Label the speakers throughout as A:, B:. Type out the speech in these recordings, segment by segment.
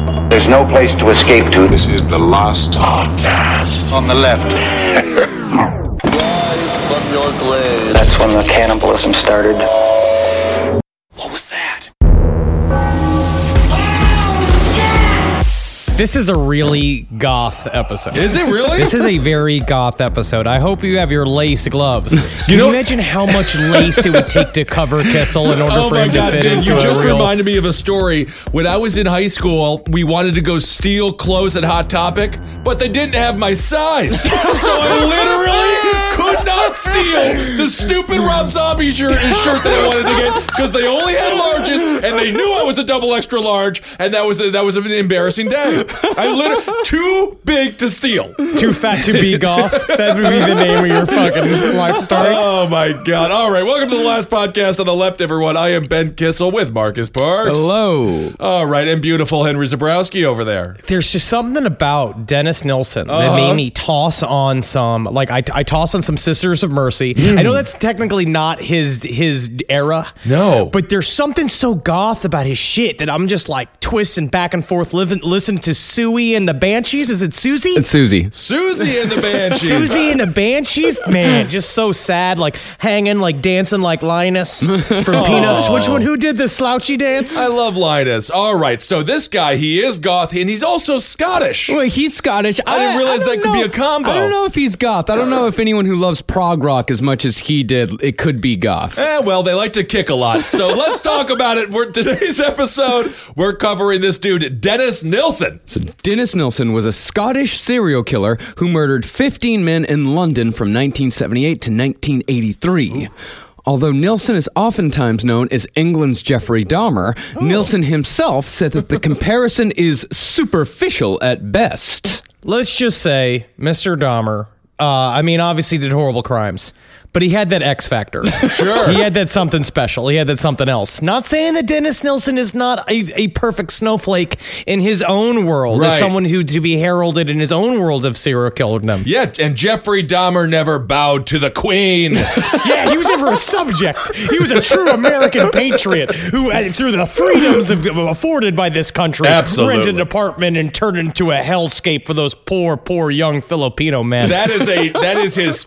A: There's no place to escape to.
B: This is the last podcast.
A: On the left. That's when the cannibalism started.
B: What was that?
C: This is a really goth episode.
D: Is it really?
C: This is a very goth episode. I hope you have your lace gloves. Can you imagine how much lace it would take to cover Kissel in order for him to fit into
D: you just
C: a real...
D: reminded me of a story. When I was in high school, we wanted to go steal clothes at Hot Topic, but they didn't have my size. So I literally could not steal the stupid Rob Zombie shirt that I wanted to get because they only had larges and they knew I was a double extra large, and that was an embarrassing day. I literally too big to steal.
C: Too fat to be goth? That would be the name of your fucking life story.
D: Oh my God. All right. Welcome to the last podcast on the left, everyone. I am Ben Kissel with Marcus Parks.
E: Hello.
D: All right. And beautiful Henry Zabrowski over there.
C: There's just something about Dennis Nilsen that made me toss on some, like I toss on some Sisters of Mercy. I know that's technically not his era.
D: No.
C: But there's something so goth about his shit that I'm just like twisting back and forth, listen to Suey and the Banshees. Is it Susie?
E: It's Susie.
D: Susie and the Banshees.
C: Susie and the Banshees? Man, just so sad, like hanging, like dancing like Linus from Peanuts. Which one? Who did the slouchy dance?
D: I love Linus. All right. So this guy, he is goth and he's also Scottish.
E: Well, he's Scottish.
D: I didn't realize
E: don't
D: that could be a combo.
E: I don't know if he's goth. I don't know if anyone who loves prog rock as much as he did, it could be goth.
D: Well, they like to kick a lot. So let's talk about it. Today's episode, we're covering this dude, Dennis Nilsen.
E: So Dennis Nilsen was a Scottish serial killer who murdered 15 men in London from 1978 to 1983. Ooh. Although Nilsen is oftentimes known as England's Jeffrey Dahmer, Nilsen himself said that the comparison is superficial at best.
C: Let's just say Mr. Dahmer, obviously did horrible crimes, but he had that X factor.
D: Sure.
C: He had that something special. He had that something else. Not saying that Dennis Nilsen is not a perfect snowflake in his own world,
D: right.
C: As someone who to be heralded in his own world of serial killerdom.
D: Yeah, and Jeffrey Dahmer never bowed to the Queen.
C: Yeah, he was never a subject. He was a true American patriot who, through the freedoms afforded by this country,
D: absolutely
C: rented an apartment and turned it into a hellscape for those poor young Filipino men.
D: That is his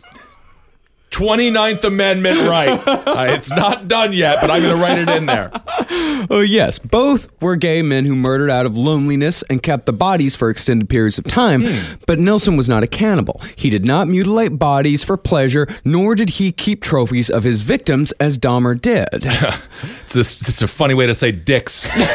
D: 29th Amendment right. It's not done yet, but I'm going to write it in there.
E: Oh, yes. Both were gay men who murdered out of loneliness and kept the bodies for extended periods of time. But Nilsen was not a cannibal. He did not mutilate bodies for pleasure, nor did he keep trophies of his victims as Dahmer did.
D: It's a funny way to say dicks. Is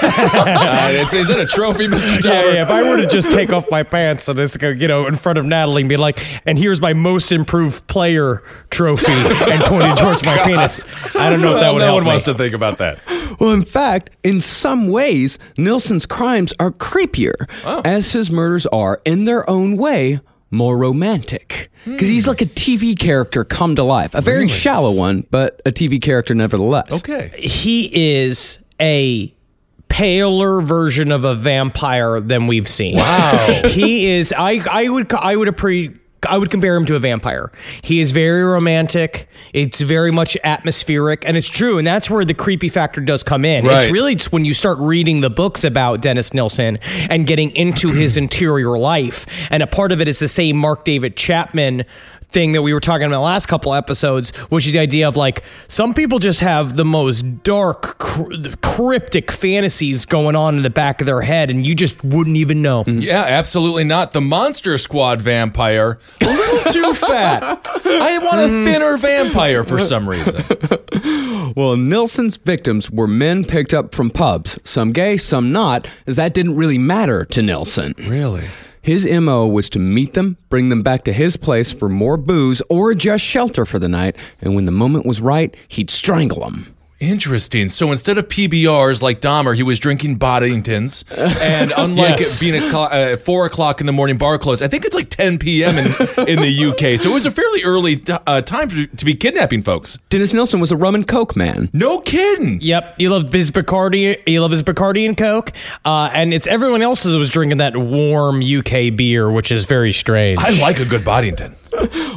D: it a trophy, Mr. Dahmer?
C: Yeah, if I were to just take off my pants and just go, in front of Natalie and be like, and here's my most improved player trophy and pointed towards my penis. I don't know if that would help
D: No one
C: me.
D: wants to think about that.
E: Well, in fact, in some ways, Nilsen's crimes are creepier, as his murders are, in their own way, more romantic. Because he's like a TV character come to life. A very shallow one, but a TV character nevertheless.
D: Okay.
C: He is a paler version of a vampire than we've seen.
D: Wow.
C: He is, I would compare him to a vampire. He is very romantic. It's very much atmospheric, and it's true. And that's where the creepy factor does come in.
D: Right.
C: It's really just when you start reading the books about Dennis Nilsen and getting into his interior life. And a part of it is the same Mark David Chapman thing that we were talking about in the last couple episodes, which is the idea of like some people just have the most dark, cryptic fantasies going on in the back of their head, and you just wouldn't even know.
D: Yeah, absolutely not. The Monster Squad vampire, a little too fat. I want a thinner vampire for some reason.
E: Well, Nilsen's victims were men picked up from pubs, some gay, some not, as that didn't really matter to Nilsen.
D: Really?
E: His MO was to meet them, bring them back to his place for more booze or just shelter for the night, and when the moment was right, he'd strangle them.
D: Interesting. So instead of PBRs like Dahmer, he was drinking Boddingtons. And unlike it being at 4 o'clock in the morning bar close, I think it's like 10 p.m. in the UK. So it was a fairly early time to be kidnapping folks.
E: Dennis Nilsen was a rum and coke man.
D: No kidding.
C: Yep, you love his Bacardi and Coke, and it's everyone else who was drinking that warm UK beer, which is very strange.
D: I like a good Boddington.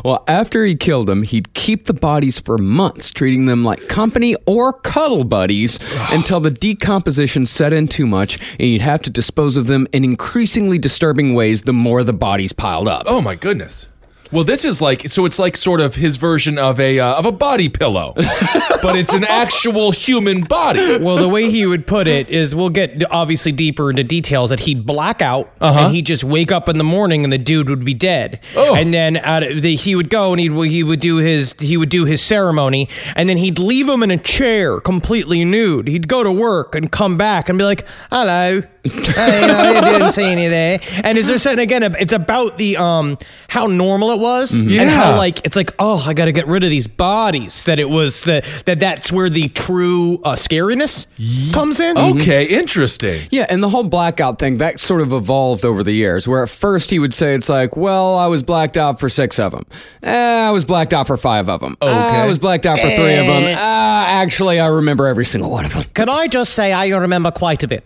E: Well, after he killed them, he'd keep the bodies for months, treating them like company or cuddle buddies until the decomposition set in too much, and he'd have to dispose of them in increasingly disturbing ways the more the bodies piled up.
D: Oh my goodness. Well, this is like, so it's like sort of his version of a body pillow, but it's an actual human body.
C: Well, the way he would put it is, we'll get obviously deeper into details, that he'd black out and he'd just wake up in the morning and the dude would be dead.
D: Oh.
C: And then he would go and he would do his ceremony, and then he'd leave him in a chair completely nude. He'd go to work and come back and be like, "Hello. I didn't see any there." And it's just, and again, it's about the how normal it was, and how it's like, oh, I got to get rid of these bodies. That it was that's where the true scariness comes in.
D: Okay, interesting.
E: Yeah, and the whole blackout thing, that sort of evolved over the years, where at first he would say it's like, well, I was blacked out for 6 of them. I was blacked out for 5 of them. I was blacked out for 3 of them. Actually, I remember every single one of them.
C: Can I just say I remember quite a bit?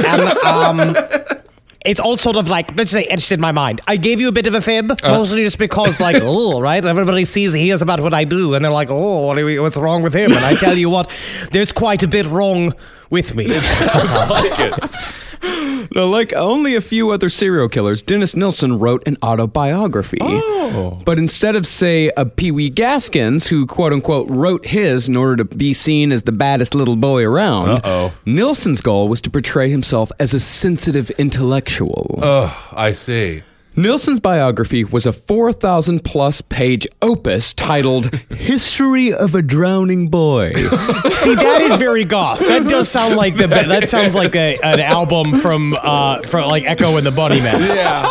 C: It's all sort of like, let's say, etched in my mind. I gave you a bit of a fib, mostly just because, like, oh, right? Everybody hears about what I do, and they're like, oh, what's wrong with him? And I tell you what, there's quite a bit wrong with me.
D: Sounds like it.
E: Now, like only a few other serial killers, Dennis Nilsen wrote an autobiography.
D: Oh.
E: But instead of, say, a Pee Wee Gaskins, who, quote-unquote, wrote his in order to be seen as the baddest little boy around, Nilsen's goal was to portray himself as a sensitive intellectual.
D: Oh, I see.
E: Nilsen's biography was a 4,000-plus page opus titled History of a Drowning Boy.
C: See, that is very goth. That does sound like that sounds like an album from like Echo and the Bunnymen.
D: Yeah.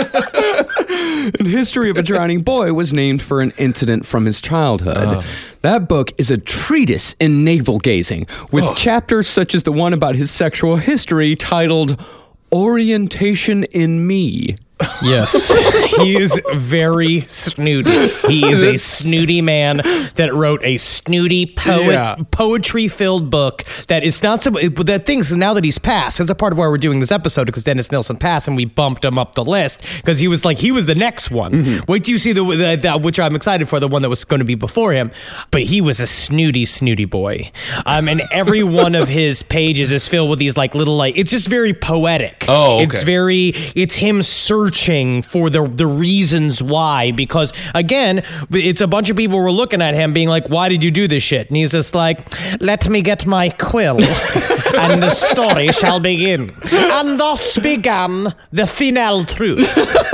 E: And History of a Drowning Boy was named for an incident from his childhood. That book is a treatise in navel gazing, with chapters such as the one about his sexual history titled Orientation in Me.
C: Yes. He is very snooty. He is a snooty man that wrote a snooty poetry-filled book that is not so... That thing's, now that he's passed, that's a part of why we're doing this episode, because Dennis Nilsen passed and we bumped him up the list, because he was the next one. Wait till you see the which I'm excited for, the one that was going to be before him. But he was a snooty boy. And every one of his pages is filled with these like little, like, it's just very poetic.
D: Oh, okay.
C: It's him searching for the reasons why, because again, it's a bunch of people were looking at him being like, why did you do this shit? And he's just like, let me get my quill and the story shall begin. And thus began the final truth.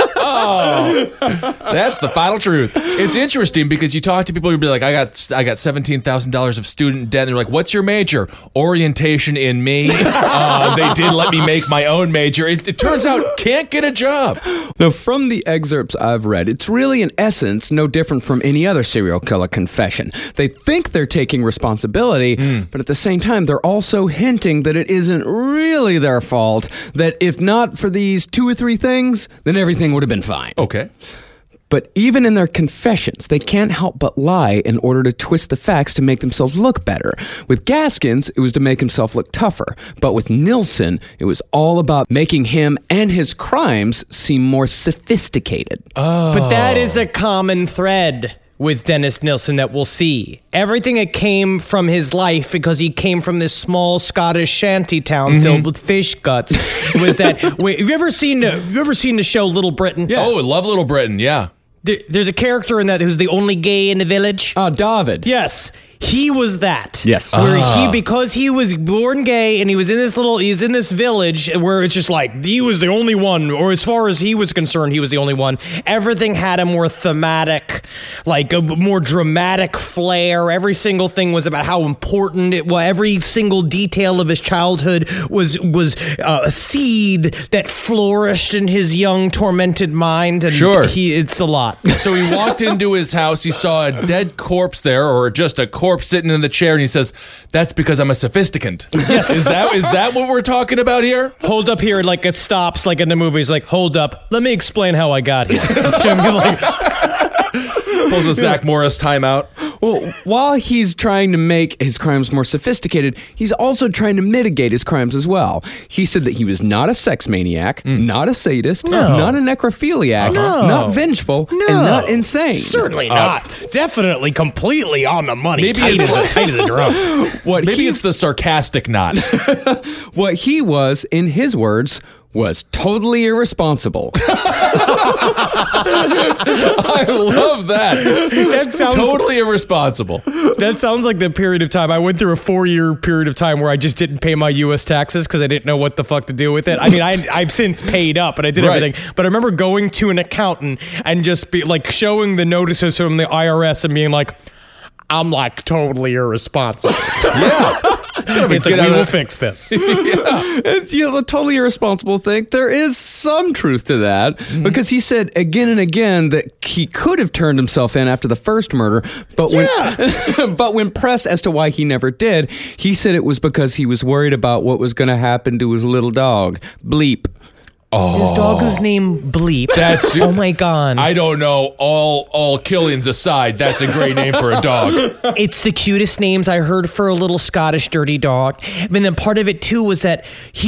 D: Oh, that's the final truth. It's interesting because you talk to people who'd be like, I got $17,000 of student debt. And they're like, what's your major? Orientation in me. They did let me make my own major. It turns out can't get a job.
E: Now, from the excerpts I've read, it's really, in essence, no different from any other serial killer confession. They think they're taking responsibility, but at the same time, they're also hinting that it isn't really their fault, that if not for these 2 or 3 things, then everything would have been fine.
D: Okay.
E: But even in their confessions, they can't help but lie in order to twist the facts to make themselves look better. With Gaskins, it was to make himself look tougher. But with Nilsen, it was all about making him and his crimes seem more sophisticated.
C: But that is a common thread with Dennis Nilsen that we'll see. Everything that came from his life, because he came from this small Scottish shanty town filled with fish guts, was that... Wait, have you ever seen the show Little Britain?
D: Yeah. Oh, I love Little Britain, yeah.
C: There's a character in that who's the only gay in the village.
E: David.
C: Yes. He was that.
E: Yes.
C: Where because he was born gay and he's in this village where it's just like, he was the only one, or as far as he was concerned, he was the only one. Everything had a more thematic, like a more dramatic flair. Every single thing was about how important it was. Every single detail of his childhood was a seed that flourished in his young, tormented mind. And
D: sure.
C: It's a lot.
D: So he walked into his house, he saw a dead corpse there, or just a corpse sitting in the chair, and he says, that's because I'm a sophisticant. Yes. Is that what we're talking about here?
C: Hold up here, like it stops, like in the movies, like, hold up, let me explain how I got here.
D: Pulls a Zach Morris timeout.
E: Well, while he's trying to make his crimes more sophisticated, he's also trying to mitigate his crimes as well. He said that he was not a sex maniac, not a sadist, not a necrophiliac, not vengeful, and not insane.
C: Certainly not. Definitely completely on the money.
D: Maybe
C: tight
D: it's-
C: as a drum.
D: Maybe it's the sarcastic knot.
E: What he was, in his words, was totally irresponsible.
D: I love that.
C: That sounds
D: Totally irresponsible.
C: That sounds like the period of time. I went through a 4-year period of time where I just didn't pay my U.S. taxes because I didn't know what the fuck to do with it. I mean, I've since paid up and I did
D: Right.
C: everything. But I remember going to an accountant and just be like showing the notices from the IRS and being like, I'm like totally irresponsible.
D: Yeah.
C: It's like, we will fix this.
E: It's, the totally irresponsible thing. There is some truth to that because he said again and again that he could have turned himself in after the first murder, but when pressed as to why he never did, he said it was because he was worried about what was going to happen to his little dog, Bleep.
C: His dog was named Bleep.
D: That's
C: oh my god.
D: I don't know. All killings aside, that's a great name for a dog.
C: It's the cutest names I heard for a little Scottish dirty dog. And then part of it too was that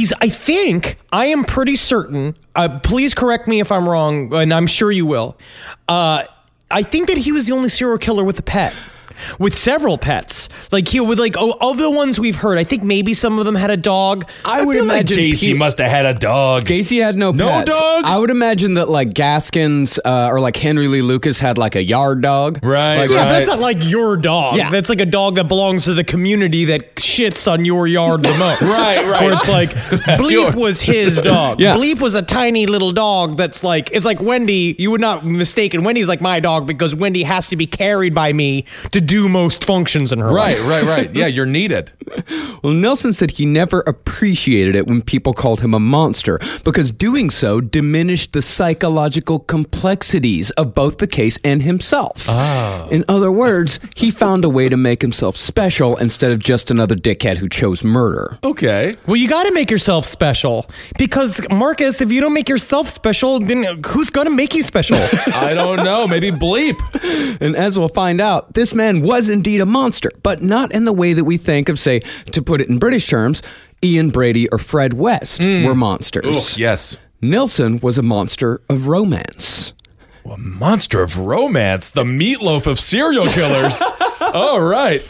C: I am pretty certain, please correct me if I'm wrong, and I'm sure you will. I think that he was the only serial killer with a pet. With several pets. Like of the ones we've heard, I think maybe some of them had a dog.
E: I would
D: feel like
E: imagine
D: Gacy must have had a dog.
E: Gacy had no pets.
D: dog?
E: I would imagine that like Gaskins or like Henry Lee Lucas had like a yard dog.
D: Right,
E: Like,
C: Yeah,
D: right.
C: that's not like your dog.
E: Yeah.
C: That's like a dog that belongs to the community that shits on your yard the most.
D: Right.
C: Where it's like, Bleep
D: yours.
C: was his dog.
E: Yeah.
C: Bleep was a tiny little dog that's like, it's like Wendy. You would not mistake it. Wendy's like my dog because Wendy has to be carried by me to do most functions in her life.
D: Right. Yeah, you're needed.
E: Well, Nelson said he never appreciated it when people called him a monster because doing so diminished the psychological complexities of both the case and himself. In other words, he found a way to make himself special instead of just another dickhead who chose murder.
D: Okay.
C: Well, you got to make yourself special because, Marcus, if you don't make yourself special, then who's going to make you special?
D: I don't know. Maybe Bleep.
E: And as we'll find out, this man was indeed a monster, but not in the way that we think of, say, to put it in British terms, Ian Brady or Fred West were monsters.
D: Ooh, yes.
E: Nilsson was a monster of romance.
D: A monster of romance. The meatloaf of serial killers. All right.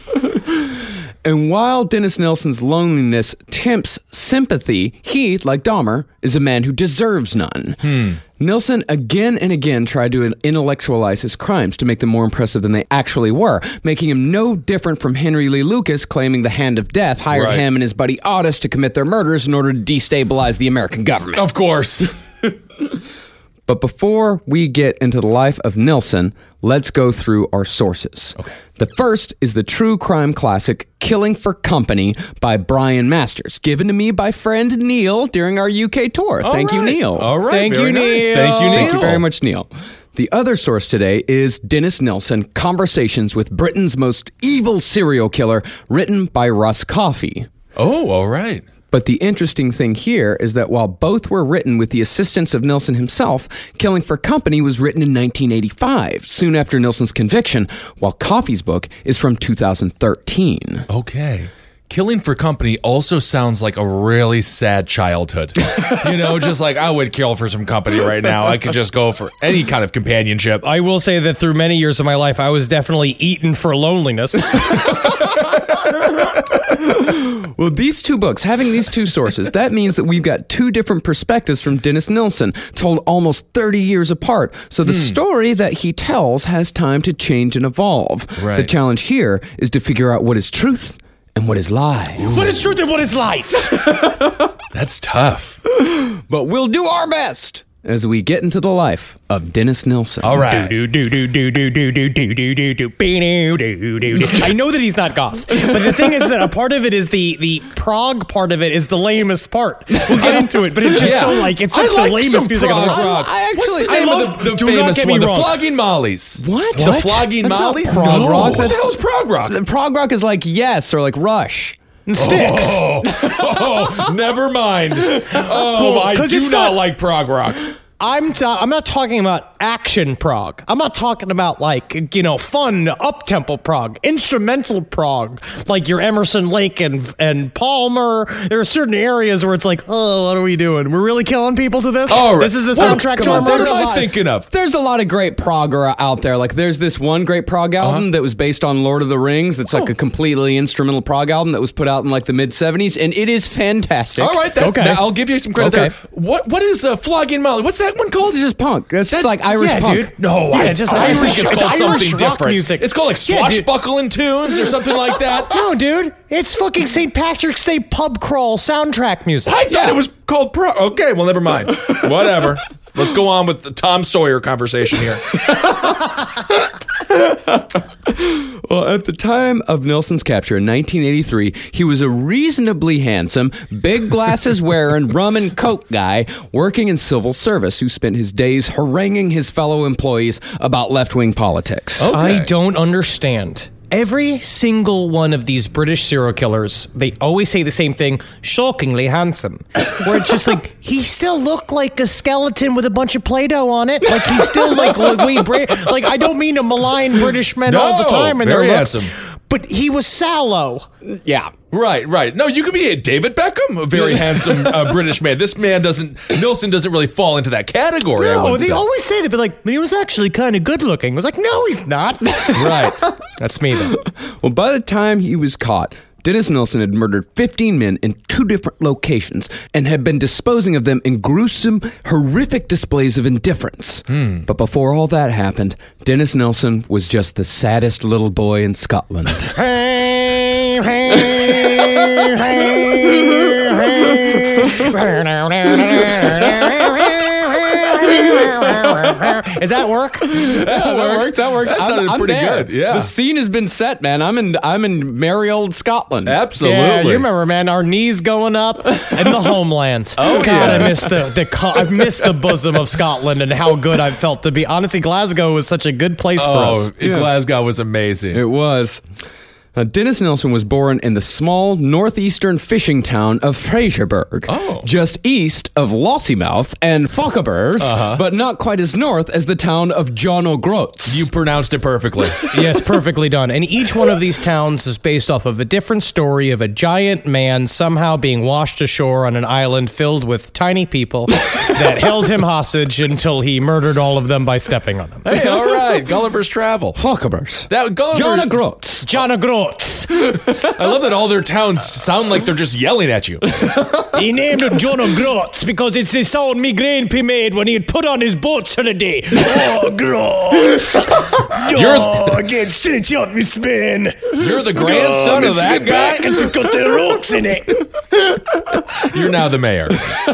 E: And while Dennis Nelson's loneliness tempts sympathy, he, like Dahmer, is a man who deserves none. Nilsson again and again tried to intellectualize his crimes to make them more impressive than they actually were, making him no different from Henry Lee Lucas, claiming the Hand of Death hired
D: Right.
E: him and his buddy Otis to commit their murders in order to destabilize the American government.
D: Of course.
E: But before we get into the life of Nilsson, let's go through our sources. Okay. The first is the true crime classic Killing for Company by Brian Masters, given to me by friend Neil during our UK tour. Thank you,
D: right.
E: Neil.
D: All right.
C: Thank
D: very
C: you,
D: nice.
C: Neil.
D: Thank you, Neil.
E: Thank you very much, Neil. The other source today is Dennis Nilsson, Conversations with Britain's Most Evil Serial Killer, written by Russ Coffey.
D: Oh, all right.
E: But the interesting thing here is that while both were written with the assistance of Nilsson himself, Killing for Company was written in 1985, soon after Nilsson's conviction, while Coffey's book is from 2013.
D: Okay. Killing for Company also sounds like a really sad childhood. Just like I would kill for some company right now. I could just go for any kind of companionship.
C: I will say that through many years of my life, I was definitely eaten for loneliness.
E: Well, these two books, having these two sources, that means that we've got two different perspectives from Dennis Nilsson, told almost 30 years apart. So the story that he tells has time to change and evolve.
D: Right.
E: The challenge here is to figure out what is truth and what is lies.
C: What is truth and what is lies?
D: That's tough.
E: But we'll do our best as we get into the life of Dennis Nilsson.
D: All right.
C: I know that he's not goth, but the thing is that a part of it is the prog part of it is the lamest part. We'll get into it, but it's just so like it's just
D: I like
C: the lamest
D: some
C: music of the
D: prog
C: world.
D: rock.
E: I
D: What's
E: actually-
D: the name
C: I
D: of
C: love-
D: the
C: do not
D: famous
C: get me
D: one? The
C: wrong.
D: Flogging Mollies.
E: What?
D: The Flogging
E: That's not
D: Mollies?
E: prog rock.
D: What the hell's prog rock?
E: Prog rock is like Yes or like Rush.
C: Sticks.
D: Oh, never mind. Oh, I
C: 'cause
D: do
C: it's
D: not
C: not-
D: like prog rock.
C: I'm not talking about action prog. I'm not talking about like, fun up-tempo prog, instrumental prog, like your Emerson, Lake and Palmer. There are certain areas where it's like, oh, what are we doing? We're really killing people to this?
D: All right.
C: This is the soundtrack to our
D: There's
C: murder?
D: a lot thinking of.
E: There's a lot of great prog out there. Like there's this one great prog album that was based on Lord of the Rings. That's like a completely instrumental prog album that was put out in like the mid-70s, and it is fantastic.
D: All right, I'll give you some credit there. What is Flogging Molly? What's that one called?
E: It's just punk. That's like Irish punk.
C: Dude. No,
D: I
C: just
D: think
C: Irish.
D: it's called something
C: Irish rock
D: different.
C: music.
D: It's called like Swashbuckling Tunes or something like that.
C: No, dude, it's fucking St. Patrick's Day pub crawl soundtrack music.
D: I thought it was called Okay, well, never mind. Whatever. Let's go on with the Tom Sawyer conversation here.
E: Well, at the time of Nilsson's capture in 1983, he was a reasonably handsome, big glasses wearing, rum and coke guy working in civil service who spent his days haranguing his fellow employees about left-wing politics.
D: Okay.
C: I don't understand. Every single one of these British serial killers, they always say the same thing, shockingly handsome. Where it's just like, he still looked like a skeleton with a bunch of Play-Doh on it. Like, he's still like I don't mean to malign British men all the time. And
D: very
C: their looks,
D: handsome.
C: But he was sallow.
E: Yeah.
D: Right. No, you could be a David Beckham, a very handsome British man. This man Nilsson doesn't really fall into that category.
C: No, they always say that, but like, he was actually kind of good looking. I was like, no, he's not.
D: Right.
C: That's me, though.
E: Well, by the time he was caught, Dennis Nilsson had murdered 15 men in 2 different locations and had been disposing of them in gruesome, horrific displays of indifference. But before all that happened, Dennis Nilsson was just the saddest little boy in Scotland.
C: Does that work?
E: That works.
D: That sounded pretty good. Yeah.
E: The scene has been set, man. I'm in merry old Scotland.
D: Absolutely.
C: Yeah, you remember, man, our knees going up and the homeland.
D: Oh,
C: God,
D: yes.
C: I miss the bosom of Scotland and how good I felt to be. Honestly, Glasgow was such a good place for us.
D: Glasgow was amazing.
E: It was. Dennis Nilsson was born in the small northeastern fishing town of Fraserburgh, just east of Lossiemouth and Fochabers, but not quite as north as the town of John O'Groats.
D: You pronounced it perfectly.
C: Yes, perfectly done. And each one of these towns is based off of a different story of a giant man somehow being washed ashore on an island filled with tiny people that held him hostage until he murdered all of them by stepping on them.
D: Hey, all right. Gulliver's Travel.
E: Fochabers.
D: John
E: O'Groats.
C: John O'Groats.
D: I love that all their towns sound like they're just yelling at you.
C: He named him John O'Groats because it's the sound me grandpa made when he'd put on his boats for the day. Oh, Groats! Oh, get stitch out me spin.
D: You're the grandson of that guy?
C: And to cut the ropes in it.
D: You're now the mayor.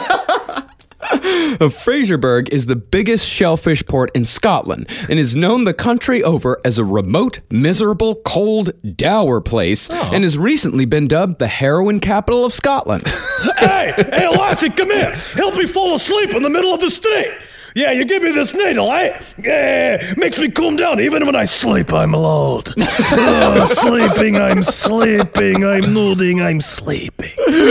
E: Fraserburgh is the biggest shellfish port in Scotland and is known the country over as a remote, miserable, cold, dour place and has recently been dubbed the heroin capital of Scotland.
C: Hey, Lassie, come here. Help me fall asleep in the middle of the street. Yeah, you give me this needle, eh? Yeah, makes me calm down. Even when I sleep, I'm loud. Sleeping, I'm nodding, I'm sleeping.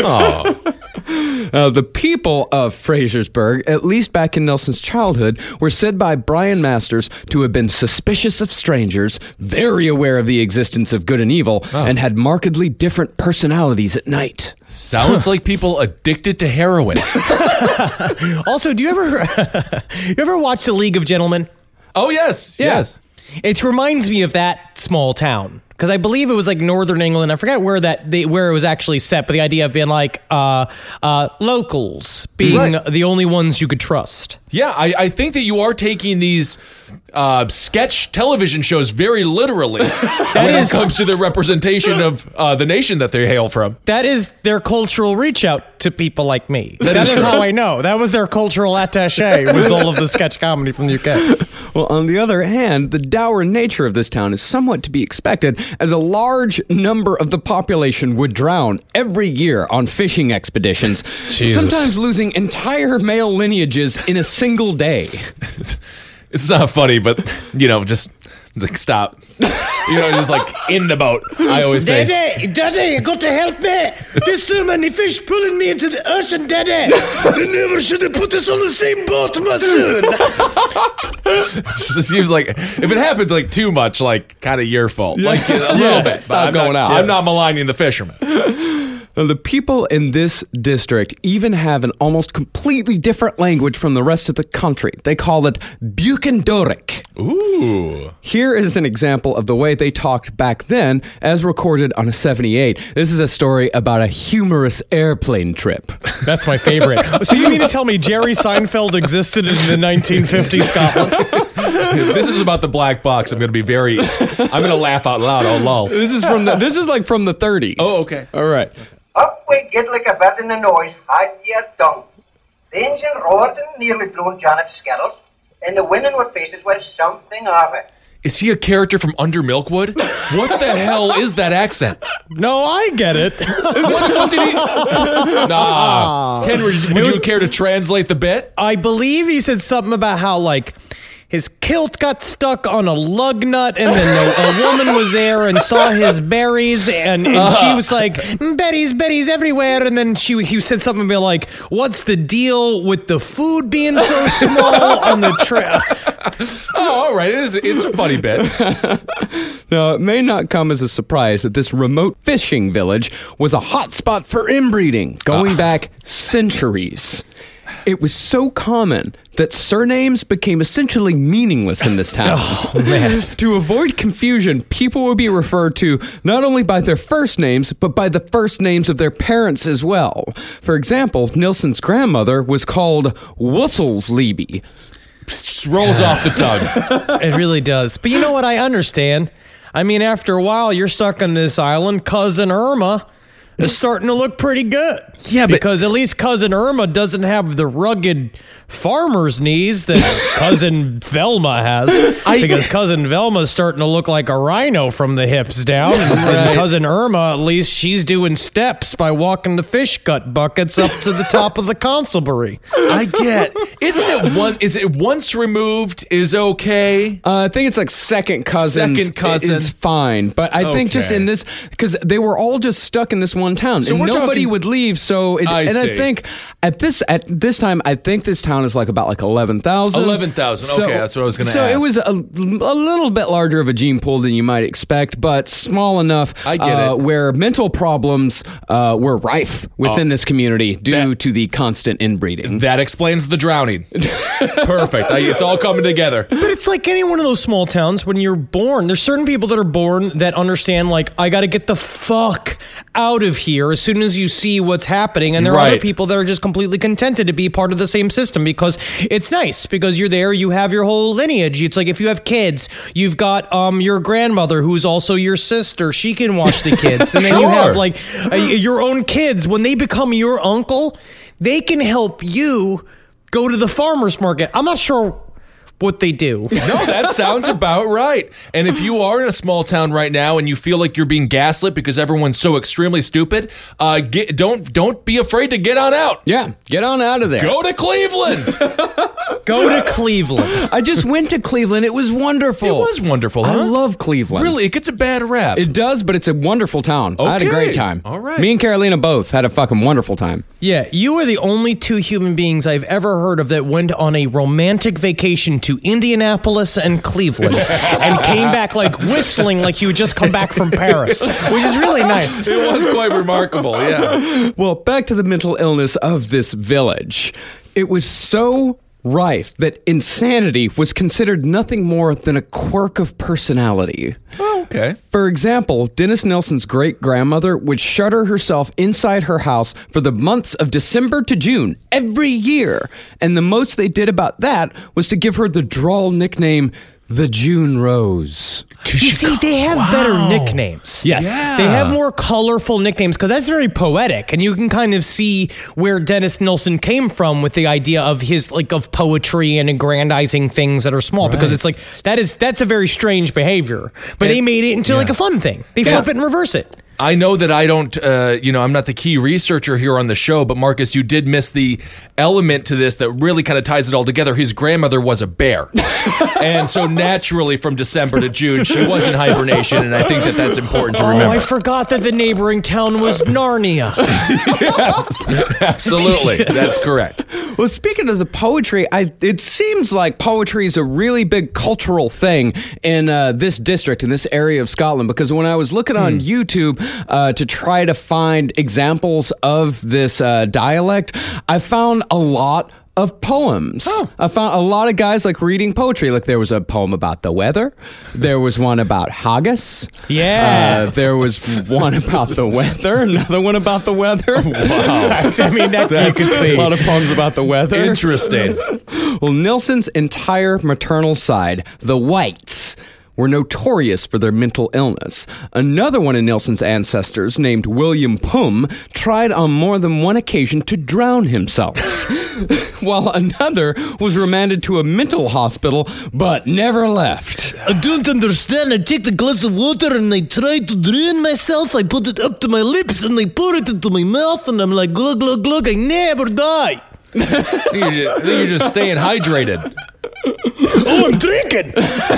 E: The people of Fraserburgh, at least back in Nelson's childhood, were said by Brian Masters to have been suspicious of strangers, very aware of the existence of good and evil, and had markedly different personalities at night.
D: Sounds like people addicted to heroin.
C: Also, do you ever watch The League of Gentlemen?
D: Oh, yes.
C: Yeah.
D: Yes.
C: It reminds me of that small town. Because I believe it was like northern England. I forget where it was actually set, but the idea of being like locals being the only ones you could trust.
D: Yeah, I think that you are taking these sketch television shows very literally when it comes to the representation of the nation that they hail from.
C: That is their cultural reach out to people like me. That is how I know. That was their cultural attaché, was all of the sketch comedy from the UK.
E: Well, on the other hand, the dour nature of this town is somewhat to be expected, as a large number of the population would drown every year on fishing expeditions, sometimes losing entire male lineages in a single day.
D: It's not funny, but, just Like, stop. Just like in the boat. I always say.
C: Daddy, you got to help me. There's so many fish pulling me into the ocean, Daddy. They never should have put us on the same boat, my son.
D: It seems like if it happens like too much, like kind of your fault. Like a little bit.
E: Stop going out.
D: I'm not maligning the fishermen.
E: Now, the people in this district even have an almost completely different language from the rest of the country. They call it Bucandoric.
D: Ooh.
E: Here is an example of the way they talked back then, as recorded on a 78. This is a story about a humorous airplane trip.
C: That's my favorite. So you mean to tell me Jerry Seinfeld existed in the 1950s Scotland?
D: This is about the black box. I'm going to laugh out loud. Oh, lol.
E: This is from the 30s.
D: Oh, okay.
E: All right.
F: Up we get like a bat in the noise, hide your tongue. The engine roared and nearly blew Janet's skettles, and the wind in our faces was something of it.
D: Is he a character from Under Milkwood? What the hell is that accent?
C: No, I get it.
D: What did he... Nah. Ken, would you care to translate the bit?
C: I believe he said something about how, like, his kilt got stuck on a lug nut, and then a woman was there and saw his berries, and she was like, berries everywhere, and then he said something about, like, what's the deal with the food being so small on the trip?
D: Oh, all right. It's a funny bit.
E: Now, it may not come as a surprise that this remote fishing village was a hotspot for inbreeding, going back centuries. It was so common that surnames became essentially meaningless in this town.
C: Oh, man.
E: To avoid confusion, people would be referred to not only by their first names, but by the first names of their parents as well. For example, Nilsson's grandmother was called Wusselsleby.
D: Rolls off the tongue.
C: It really does. But you know what? I understand. I mean, after a while, you're stuck on this island. Cousin Irma is starting to look pretty good.
E: Yeah, but
C: because at least Cousin Irma doesn't have the rugged farmer's knees that Cousin Velma has. Because Cousin Velma's starting to look like a rhino from the hips down. And Cousin Irma, at least she's doing steps by walking the fish gut buckets up to the top of the consulbury.
D: I get. Is it once removed is okay?
E: I think it's like second cousin is fine. But I think just in this, because they were all just stuck in this one town.
D: So
E: and nobody would leave. So I think at this time, I think this town is like about like 11,000.
D: 11,000. Okay, that's what I was going to ask.
E: So it was a little bit larger of a gene pool than you might expect, but small enough
D: I get it.
E: where mental problems were rife within this community due to the constant inbreeding.
D: That explains the drowning. Perfect. It's all coming together.
C: But it's like any one of those small towns when you're born. There's certain people that are born that understand, like, I got to get the fuck out of here as soon as you see what's happening. And there are other people that are just completely contented to be part of the same system because it's nice because you're there, you have your whole lineage. It's like if you have kids, you've got your grandmother who's also your sister. She can watch the kids. And then you have like your own kids. When they become your uncle, they can help you go to the farmer's market. I'm not sure what they do.
D: No, that sounds about right. And if you are in a small town right now and you feel like you're being gaslit because everyone's so extremely stupid, don't be afraid to get on out.
E: Yeah, get on out of there.
D: Go to Cleveland.
C: Go to Cleveland.
E: I just went to Cleveland. It was wonderful.
D: It was wonderful, huh?
E: I love Cleveland.
D: Really? It gets a bad rap.
E: It does, but it's a wonderful town. I had a great time.
D: All right.
E: Me and Carolina both had a fucking wonderful time.
C: Yeah, you are the only two human beings I've ever heard of that went on a romantic vacation to Indianapolis and Cleveland and came back like whistling like you had just come back from Paris, which is really nice.
D: It was quite remarkable, yeah.
E: Well, back to the mental illness of this village. It was so rife that insanity was considered nothing more than a quirk of personality.
D: Oh, okay.
E: For example, Dennis Nilsson's great-grandmother would shutter herself inside her house for the months of December to June every year. And the most they did about that was to give her the droll nickname, the June Rose.
C: You see, they have better nicknames.
E: Yes.
C: Yeah. They have more colorful nicknames because that's very poetic. And you can kind of see where Dennis Nilsson came from with the idea of his, like, of poetry and aggrandizing things that are small. Because it's like, that's a very strange behavior. But they made it into like a fun thing. They flip it and reverse it.
D: I know that I don't, I'm not the key researcher here on the show, but Marcus, you did miss the element to this that really kind of ties it all together. His grandmother was a bear. And so naturally from December to June, she was in hibernation, and I think that that's important to remember.
C: Oh, I forgot that the neighboring town was Narnia.
D: Yes, absolutely. That's correct.
E: Well, speaking of the poetry, it seems like poetry is a really big cultural thing in this district, in this area of Scotland, because when I was looking on YouTube to try to find examples of this dialect, I found a lot of poems. Oh. I found a lot of guys like reading poetry. Like there was a poem about the weather. There was one about haggis.
C: Yeah.
E: There was one about the weather. Another one about the weather.
C: Wow. I mean, you could see
E: a lot of poems about the weather.
D: Interesting.
E: Well, Nilsson's entire maternal side, the Whites, were notorious for their mental illness. Another one of Nilsson's ancestors, named William Pum, tried on more than one occasion to drown himself, while another was remanded to a mental hospital but never left.
C: I don't understand. I take the glass of water and I try to drain myself. I put it up to my lips and I pour it into my mouth and I'm like, glug, glug, glug. I never die.
D: You're just staying hydrated.
C: Oh, I'm drinking.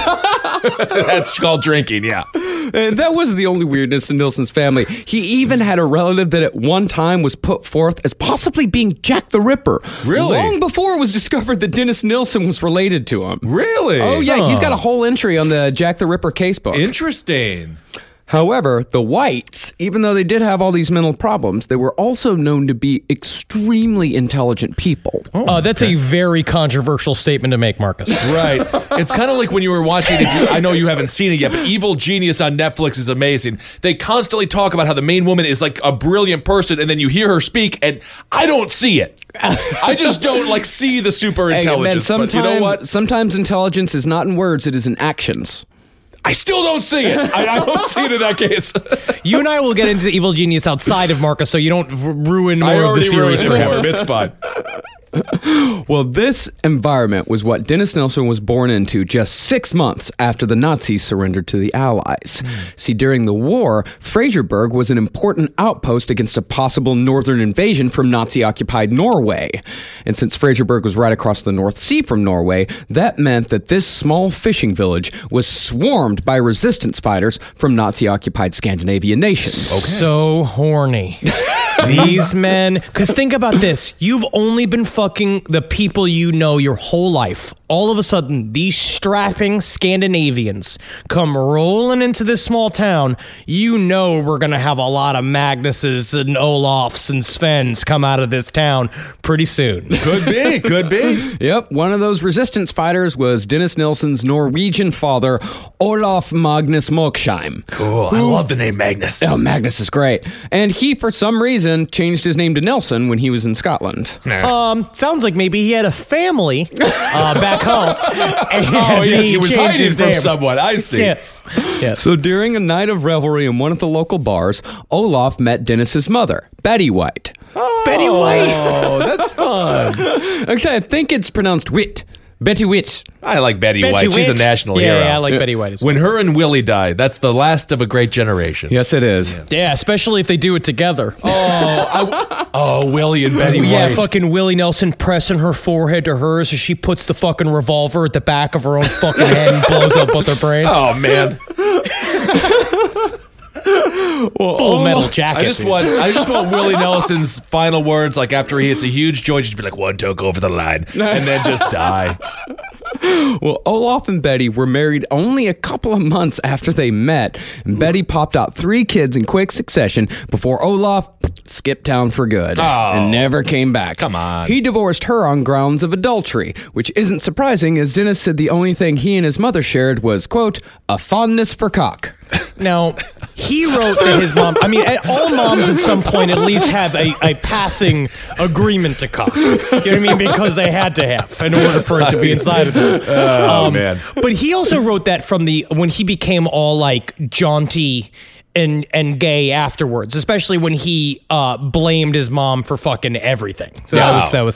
D: That's called drinking, yeah.
E: And that wasn't the only weirdness in Nilsson's family. He even had a relative that at one time was put forth as possibly being Jack the Ripper.
D: Really?
E: Long before it was discovered that Dennis Nilsson was related to him.
D: Really?
E: Oh, yeah. He's got a whole entry on the Jack the Ripper casebook.
D: Interesting.
E: However, the Whites, even though they did have all these mental problems, they were also known to be extremely intelligent people.
C: That's a very controversial statement to make, Marcus.
D: Right. It's kind of like when you were watching, I know you haven't seen it yet, but Evil Genius on Netflix is amazing. They constantly talk about how the main woman is like a brilliant person, and then you hear her speak, and I don't see it. I just don't see the super intelligence.
E: Hey, man,
D: but you know what?
E: Sometimes intelligence is not in words, it is in actions.
D: I still don't see it. I don't see it in that case.
C: You and I will get into Evil Genius outside of Marcus, so you don't ruin more of the series for him.
D: It's fine.
E: Well, this environment was what Dennis Nilsson was born into just 6 months after the Nazis surrendered to the Allies. See, during the war, Fraserburg was an important outpost against a possible northern invasion from Nazi-occupied Norway. And since Fraserburg was right across the North Sea from Norway, that meant that this small fishing village was swarmed by resistance fighters from Nazi-occupied Scandinavian nations.
C: Okay. So horny. These men, because think about this. You've only been fucking the people you know your whole life. All of a sudden, these strapping Scandinavians come rolling into this small town. You know we're going to have a lot of Magnuses and Olafs and Svens come out of this town pretty soon.
D: Could be, could be.
E: Yep, one of those resistance fighters was Dennis Nilsson's Norwegian father, Olaf Magnus Moksheim.
D: Cool, I love the name Magnus.
E: Oh, Magnus is great. And he, for some reason, changed his name to Nilsson when he was in Scotland.
C: Sounds like maybe he had a family back home.
D: Oh, yes, he was hiding from someone. I see.
C: Yes.
E: So during a night of revelry in one of the local bars, Olaf met Dennis's mother, Betty White.
C: Betty White.
D: Oh, that's fun.
E: Actually, I think it's pronounced Whit. Betty Whit.
D: I like Betty White. She's a national hero.
C: Yeah, I like Betty White as well.
D: When her and Willie die, that's the last of a great generation.
E: Yes, it is.
C: Yeah, especially if they do it together.
D: Willie and Betty White.
C: Yeah, fucking Willie Nelson pressing her forehead to hers as she puts the fucking revolver at the back of her own fucking head and blows up both her brains.
D: Oh, man.
C: Full metal jacket.
D: I just want Willie Nelson's final words, like after he hits a huge joint, just be like, one toke over the line, and then just die.
E: Well, Olaf and Betty were married only a couple of months after they met, and Betty popped out 3 kids in quick succession before Olaf skipped town for good and never came back.
D: Come on.
E: He divorced her on grounds of adultery, which isn't surprising, as Dennis said the only thing he and his mother shared was, quote, a fondness for cock.
C: Now, he wrote that his mom, all moms at some point at least have a passing agreement to cock. You know what I mean? Because they had to have in order for it to be inside of them.
D: Oh, man.
C: But he also wrote that when he became all like jaunty and gay afterwards, especially when he blamed his mom for fucking everything. So that was the thing.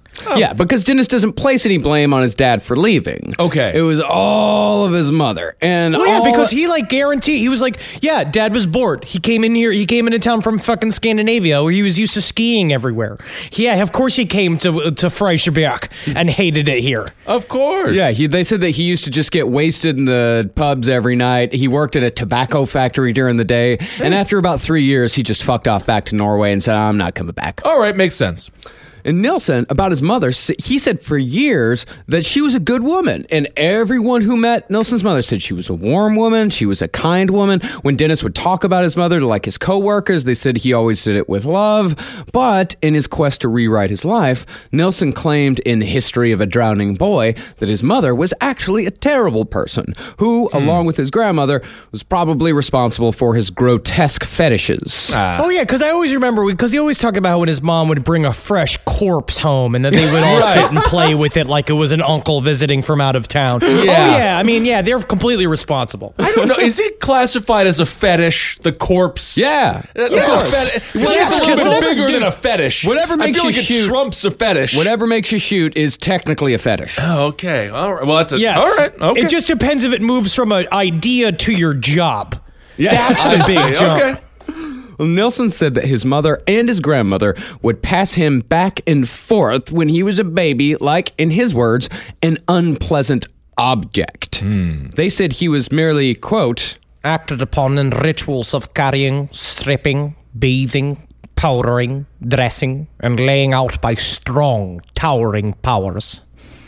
E: Yeah, because Dennis doesn't place any blame on his dad for leaving.
D: Okay.
E: It was all of his mother. And
C: Well, yeah,
E: all-
C: because he guaranteed, he was like, yeah, Dad was bored. He came into town from fucking Scandinavia where he was used to skiing everywhere. Yeah, of course he came to Freischberg and hated it here.
D: Of course.
E: Yeah, they said that he used to just get wasted in the pubs every night. He worked at a tobacco factory during the day. And after about 3 years, he just fucked off back to Norway and said, I'm not coming back.
D: All right, makes sense.
E: And Nilsson, about his mother, he said for years that she was a good woman. And everyone who met Nilsson's mother said she was a warm woman. She was a kind woman. When Dennis would talk about his mother to his coworkers, they said he always did it with love. But in his quest to rewrite his life, Nilsson claimed in History of a Drowning Boy that his mother was actually a terrible person who, along with his grandmother, was probably responsible for his grotesque fetishes.
C: Oh, yeah, because I always remember, because he always talked about when his mom would bring a fresh corpse home and then they would all sit and play with it like it was an uncle visiting from out of town. Oh, yeah. I mean, yeah, they're completely responsible.
D: I don't know. Is it classified as a fetish? The corpse?
E: Yeah.
D: That's
E: Of
D: a
E: course.
D: fetish. Well,
C: Yeah,
D: it's a little
C: because
D: bit bigger than a fetish.
E: Whatever makes
D: I feel
E: you
D: like
E: shoot-
D: it trumps a fetish.
E: Whatever makes you shoot is technically a fetish.
D: Oh, okay. All right. Well, that's a.
C: Yes.
D: All right. Okay.
C: It just depends if it moves from an idea to your job.
E: Yeah.
C: That's the big jump.
D: Okay.
E: Well, Nilsson said that his mother and his grandmother would pass him back and forth when he was a baby, like, in his words, an unpleasant object. They said he was merely, quote,
C: Acted upon in rituals of carrying, stripping, bathing, powdering, dressing, and laying out by strong, towering powers.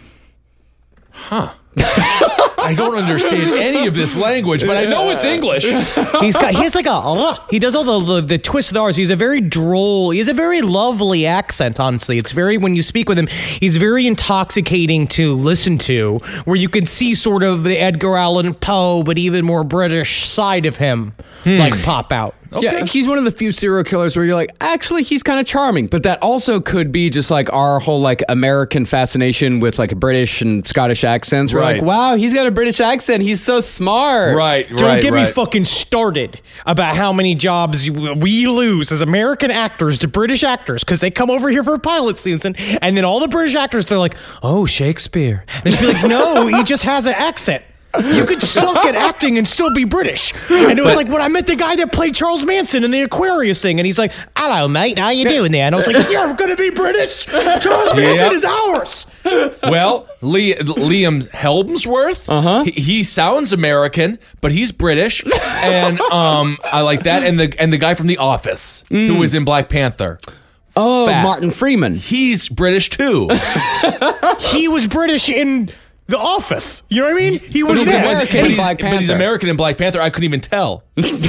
D: I don't understand any of this language, but I know it's English.
C: He does all the twists of the R's. He has a very lovely accent, honestly. It's very, when you speak with him, he's very intoxicating to listen to, where you can see sort of the Edgar Allan Poe, but even more British side of him, pop out.
E: Yeah, he's one of the few serial killers where you're like, actually, he's kind of charming. But that also could be just our whole American fascination with British and Scottish accents. We're like, wow, he's got a British accent. He's so smart.
D: Right.
C: Don't get me fucking started about how many jobs we lose as American actors to British actors because they come over here for pilot season, and then all the British actors, they're like, oh, Shakespeare. And it's be like, no, he just has an accent. You could suck at acting and still be British. And it was when I met the guy that played Charles Manson in the Aquarius thing, and he's like, hello, mate, how you doing there? And I was like, you're going to be British? Charles Manson is ours.
D: Well, Liam Helmsworth, he sounds American, but he's British, and I like that. And the guy from The Office, who was in Black Panther.
E: Oh,
D: Fat.
E: Martin Freeman.
D: He's British too.
C: He was British in The Office. You know what I mean? He was
E: he's
C: there.
E: American in Black
D: But he's
E: Panther.
D: American in Black Panther. I couldn't even tell. I'm serious.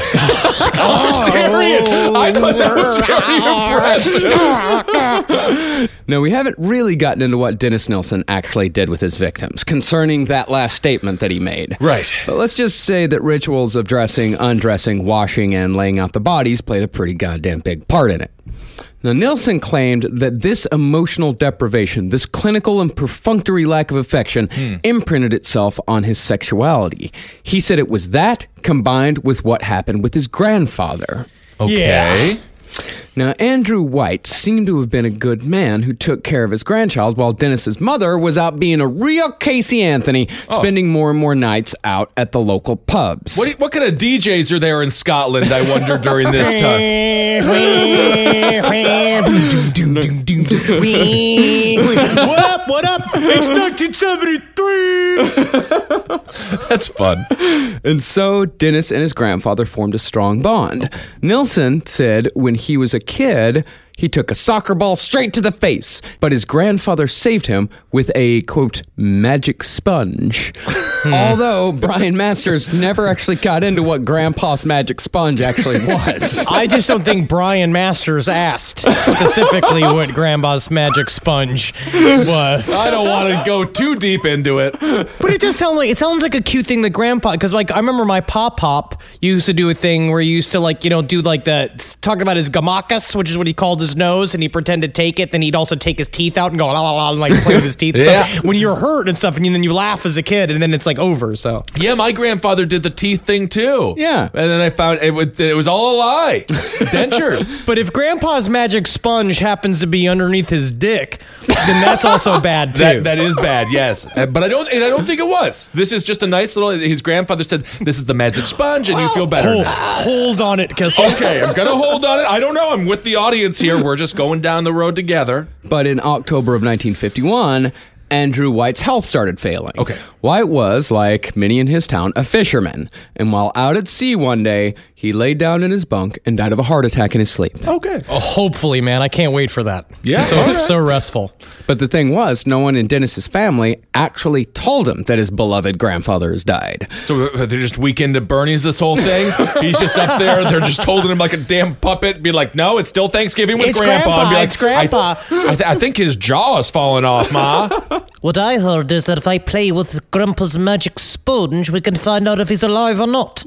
D: I thought that was very impressive.
E: No, we haven't really gotten into what Dennis Nilsson actually did with his victims concerning that last statement that he made.
D: Right.
E: But let's just say that rituals of dressing, undressing, washing, and laying out the bodies played a pretty goddamn big part in it. Now, Nilsson claimed that this emotional deprivation, this clinical and perfunctory lack of affection, imprinted itself on his sexuality. He said it was that combined with what happened with his grandfather.
D: Okay.
E: Now, Andrew White seemed to have been a good man who took care of his grandchild while Dennis's mother was out being a real Casey Anthony, spending more and more nights out at the local pubs.
D: What kind of DJs are there in Scotland, I wonder, during this time?
C: What up? It's 1973.
D: That's fun.
E: And so Dennis and his grandfather formed a strong bond. Nilsson said when he was a kid, he took a soccer ball straight to the face, but his grandfather saved him with a, quote, magic sponge. Although Brian Masters never actually got into what Grandpa's magic sponge actually was.
C: I just don't think Brian Masters asked specifically what Grandpa's magic sponge was.
D: I don't want to go too deep into it.
C: But it does sound like a cute thing that Grandpa, because I remember my pop used to do a thing where he used to do talking about his gamakas, which is what he called his his nose and he'd pretend to take it. Then he'd also take his teeth out and go, la, la, la, and like play with his teeth.
D: Yeah.
C: So when you're hurt and stuff, and then you laugh as a kid, and then it's like over. So
D: Yeah, my grandfather did the teeth thing too.
E: Yeah.
D: And then I found it was all a lie. Dentures.
C: but if Grandpa's magic sponge happens to be underneath his dick, then that's also bad too.
D: That is bad, yes. But I don't think it was. This is just a nice little. His grandfather said, "This is the magic sponge, and you feel better."
C: Hold on it, Kissel.
D: Okay, I'm gonna hold on it. I don't know. I'm with the audience here. We're just going down the road together.
E: But in October of 1951, Andrew White's health started failing.
D: Okay.
E: White was, like many in his town, a fisherman. And while out at sea one day, he laid down in his bunk and died of a heart attack in his sleep.
D: Okay.
C: Oh, hopefully, man. I can't wait for that.
D: Yeah.
C: So restful.
E: But the thing was, no one in Dennis's family actually told him that his beloved grandfather has died.
D: So they're just weekend at Bernie's this whole thing? He's just up there. They're just holding him like a damn puppet. Be like, no, it's still Thanksgiving with
C: It's
D: Grandpa. And be like,
C: It's Grandpa.
D: I think his jaw is falling off, Ma.
G: What I heard is that if I play with Grandpa's magic sponge, we can find out if he's alive or not.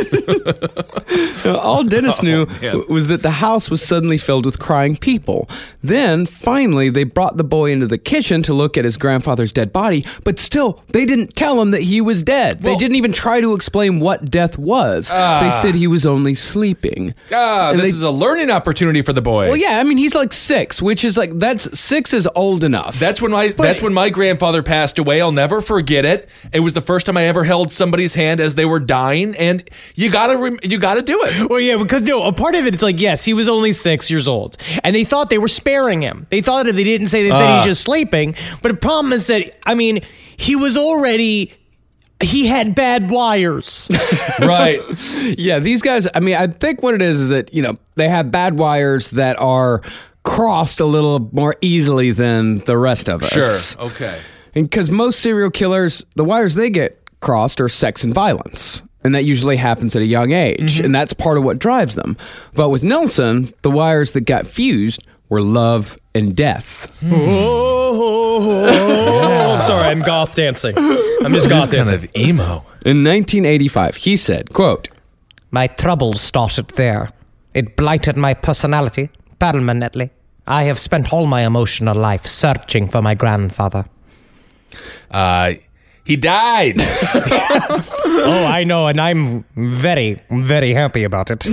E: All Dennis knew was that the house was suddenly filled with crying people. Then, finally, they brought the boy into the kitchen to look at his grandfather's dead body, but still, they didn't tell him that he was dead. They didn't even try to explain what death was. They said he was only sleeping.
D: This is a learning opportunity for the boy.
E: Well, yeah, I mean, he's like 6, which is like, six is old enough.
D: That's when my grandfather passed away. I'll never forget it. It was the first time I ever held somebody's hand as they were dying, and you gotta do it.
C: Well, yeah, because a part of it, it's like, yes, he was only 6 years old, and they thought they were sparing him. They thought if they didn't say that he's just sleeping, but the problem is that, I mean, he had bad wires.
D: Right.
E: Yeah, these guys, I mean, I think what it is that, they have bad wires that are crossed a little more easily than the rest of us.
D: Sure. Okay.
E: And because most serial killers, the wires they get crossed are sex and violence. And that usually happens at a young age. And that's part of what drives them. But with Nelson, the wires that got fused were love and death.
C: Oh, I'm sorry, I'm goth dancing. I'm just goth dancing.
D: Kind of emo.
E: In 1985, he said, quote,
G: My troubles started there. It blighted my personality permanently. I have spent all my emotional life searching for my grandfather.
D: He died.
C: Oh, I know, and I'm very, very happy about it.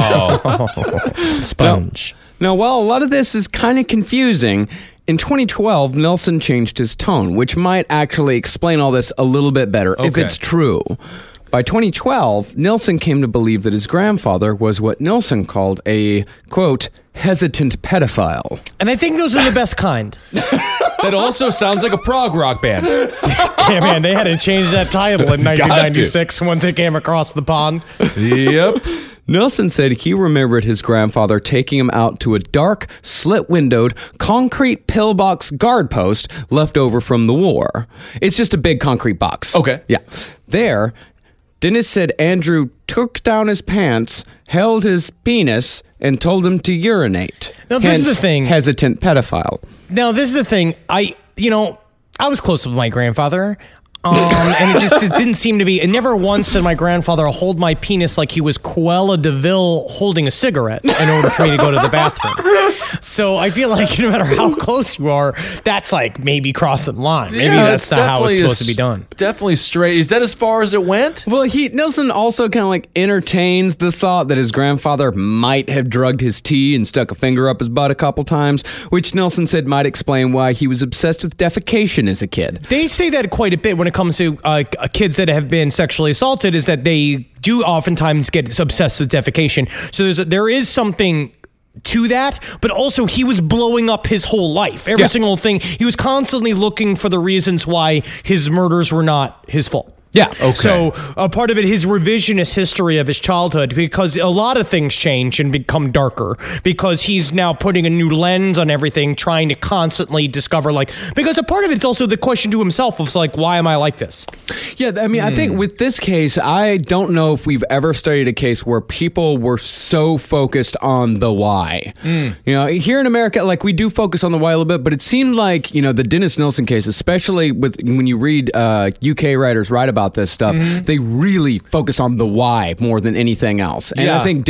C: Sponge.
E: Now, while a lot of this is kind of confusing, in 2012, Nelson changed his tone, which might actually explain all this a little bit better if it's true. By 2012, Nelson came to believe that his grandfather was what Nelson called a, quote, hesitant pedophile.
C: And I think those are the best kind.
D: That also sounds like a prog rock band.
C: Yeah, man, they had to change that title in 1996 once they came across the pond.
D: Yep.
E: Nelson said he remembered his grandfather taking him out to a dark, slit-windowed, concrete pillbox guard post left over from the war. It's just a big concrete box.
D: Okay.
E: Yeah. There, Dennis said Andrew took down his pants, held his penis, and told him to urinate.
C: Now, this is the thing.
E: Hesitant pedophile.
C: Now, this is the thing. I was close with my grandfather. And it didn't seem to be. And never once did my grandfather hold my penis like he was Cruella de Vil holding a cigarette in order for me to go to the bathroom. So I feel like no matter how close you are, that's like maybe crossing the line. Maybe that's not how it's supposed to be done.
D: Definitely straight. Is that as far as it went?
E: Well, Nelson also kind of like entertains the thought that his grandfather might have drugged his tea and stuck a finger up his butt a couple times, which Nelson said might explain why he was obsessed with defecation as a kid.
C: They say that quite a bit when it comes to kids that have been sexually assaulted, is that they do oftentimes get obsessed with defecation. So there is something to that, but also he was blowing up his whole life. Every single thing. He was constantly looking for the reasons why his murders were not his fault.
E: Yeah.
D: Okay.
C: So a part of it, his revisionist history of his childhood, because a lot of things change and become darker because he's now putting a new lens on everything, trying to constantly discover, because a part of it's also the question to himself of why am I like this?
E: Yeah, I mean, I think with this case, I don't know if we've ever studied a case where people were so focused on the why. Here in America, we do focus on the why a little bit, but it seemed like, the Dennis Nelson case, especially when you read UK writers write about this stuff, they really focus on the why more than anything else. And I think Dennis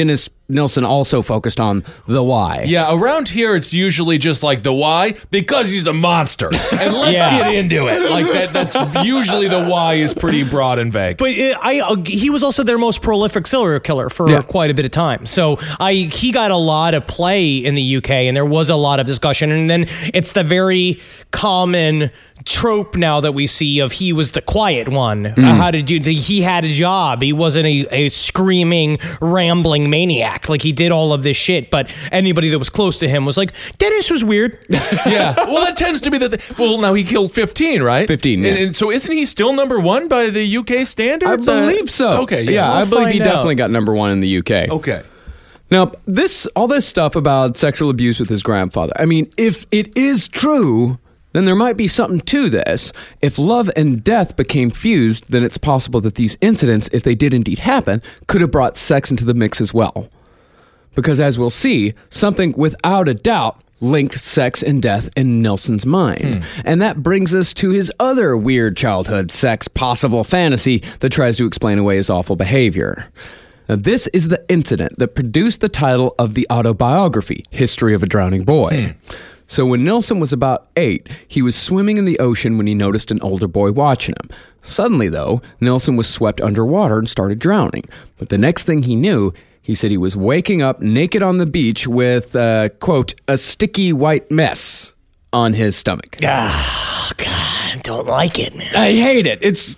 E: Nilsson also focused on the why.
D: Yeah, around here it's usually just like the why, because he's a monster. And let's get into it. Like that's usually the why is pretty broad and vague.
C: But he was also their most prolific serial killer for quite a bit of time. So he got a lot of play in the UK, and there was a lot of discussion. And then it's the very common trope now that we see of he was the quiet one. He had a job. He wasn't a screaming, rambling maniac. Like, he did all of this shit, but anybody that was close to him was like, Dennis was weird.
D: Yeah. Well, that tends to be well, now he killed 15, right?
E: 15, yeah.
D: And so isn't he still number one by the UK standards?
E: I believe so.
D: Okay,
E: yeah. I believe he
C: find out.
E: definitely got number one in the UK.
D: Okay.
E: Now, all this stuff about sexual abuse with his grandfather, I mean, if it is true, then there might be something to this. If love and death became fused, then it's possible that these incidents, if they did indeed happen, could have brought sex into the mix as well. Because as we'll see, something without a doubt linked sex and death in Nilsson's mind. And that brings us to his other weird childhood sex possible fantasy that tries to explain away his awful behavior. Now, this is the incident that produced the title of the autobiography, History of a Drowning Boy. So when Nilsson was about 8, he was swimming in the ocean when he noticed an older boy watching him. Suddenly, though, Nilsson was swept underwater and started drowning. But the next thing he knew, he said he was waking up naked on the beach with, quote, a sticky white mess on his stomach.
C: Oh, God, I don't like it, man.
E: I hate it. It's...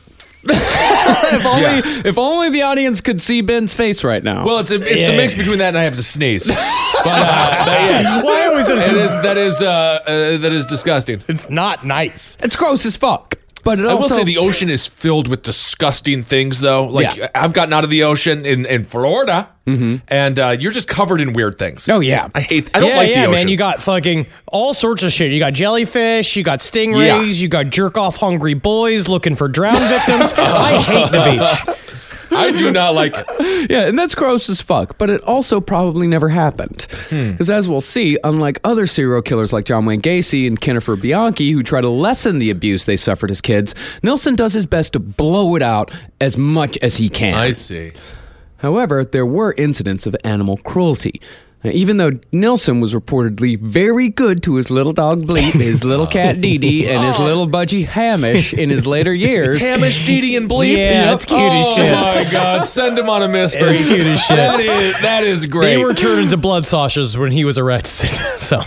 E: if only the audience could see Ben's face right now.
D: Well, it's the mix between that and I have to sneeze. But
C: Why always
D: that is disgusting.
C: It's not nice.
E: It's gross as fuck. But
D: I will say the ocean is filled with disgusting things, though. Like, I've gotten out of the ocean in Florida, and you're just covered in weird things.
E: Oh, yeah.
D: I don't like the ocean.
C: Man, you got fucking all sorts of shit. You got jellyfish, you got stingrays, you got jerk-off hungry boys looking for drowned victims. I hate the beach.
D: I do not like it.
E: Yeah, and that's gross as fuck, but it also probably never happened. Because as we'll see, unlike other serial killers like John Wayne Gacy and Jennifer Bianchi, who try to lessen the abuse they suffered as kids, Nilsson does his best to blow it out as much as he can.
D: I see.
E: However, there were incidents of animal cruelty. Now, even though Nilsson was reportedly very good to his little dog Bleep, his little cat Dee Dee, and his little budgie Hamish in his later years.
D: Hamish, Dee Dee, and Bleep?
C: Yeah, that's cute as shit.
D: Oh my God, send him on a mystery.
C: It's cute as shit.
D: That is great.
C: They were turned into blood sausages when he was arrested. So.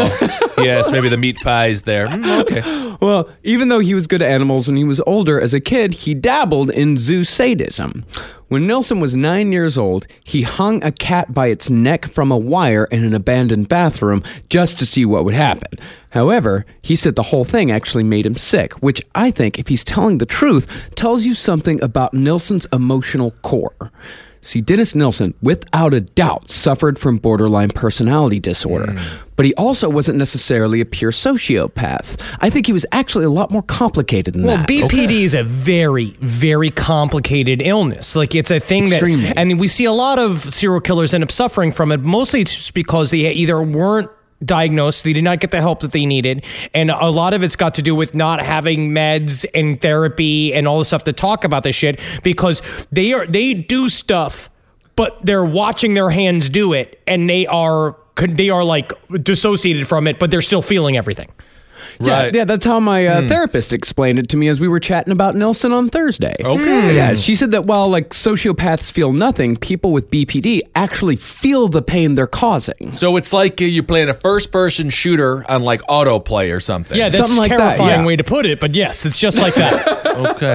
D: Yes, maybe the meat pie's there. Okay.
E: Well, even though he was good to animals when he was older, as a kid, he dabbled in zoo sadism. When Nilsson was 9 years old, he hung a cat by its neck from a wire in an abandoned bathroom just to see what would happen. However, he said the whole thing actually made him sick, which I think, if he's telling the truth, tells you something about Nilsson's emotional core. See, Dennis Nilsson, without a doubt, suffered from borderline personality disorder. But he also wasn't necessarily a pure sociopath. I think he was actually a lot more complicated than that.
C: Well, BPD is a very, very complicated illness. Like, it's a thing
E: Extremely.
C: and we see a lot of serial killers end up suffering from it. Mostly it's just because they either weren't diagnosed, they did not get the help that they needed, and a lot of it's got to do with not having meds and therapy and all the stuff to talk about this shit, because they do stuff, but they're watching their hands do it, and they are like dissociated from it, but they're still feeling everything.
D: Right.
E: Yeah, that's how my therapist explained it to me as we were chatting about Nilsson on Thursday.
D: Okay.
E: Yeah, she said that while like sociopaths feel nothing, people with BPD actually feel the pain they're causing.
D: So it's like you're playing a first-person shooter on like autoplay or something.
C: Yeah, that's
E: Something
C: a
E: like that,
C: terrifying
E: yeah.
C: way to put it, but yes, it's just like that.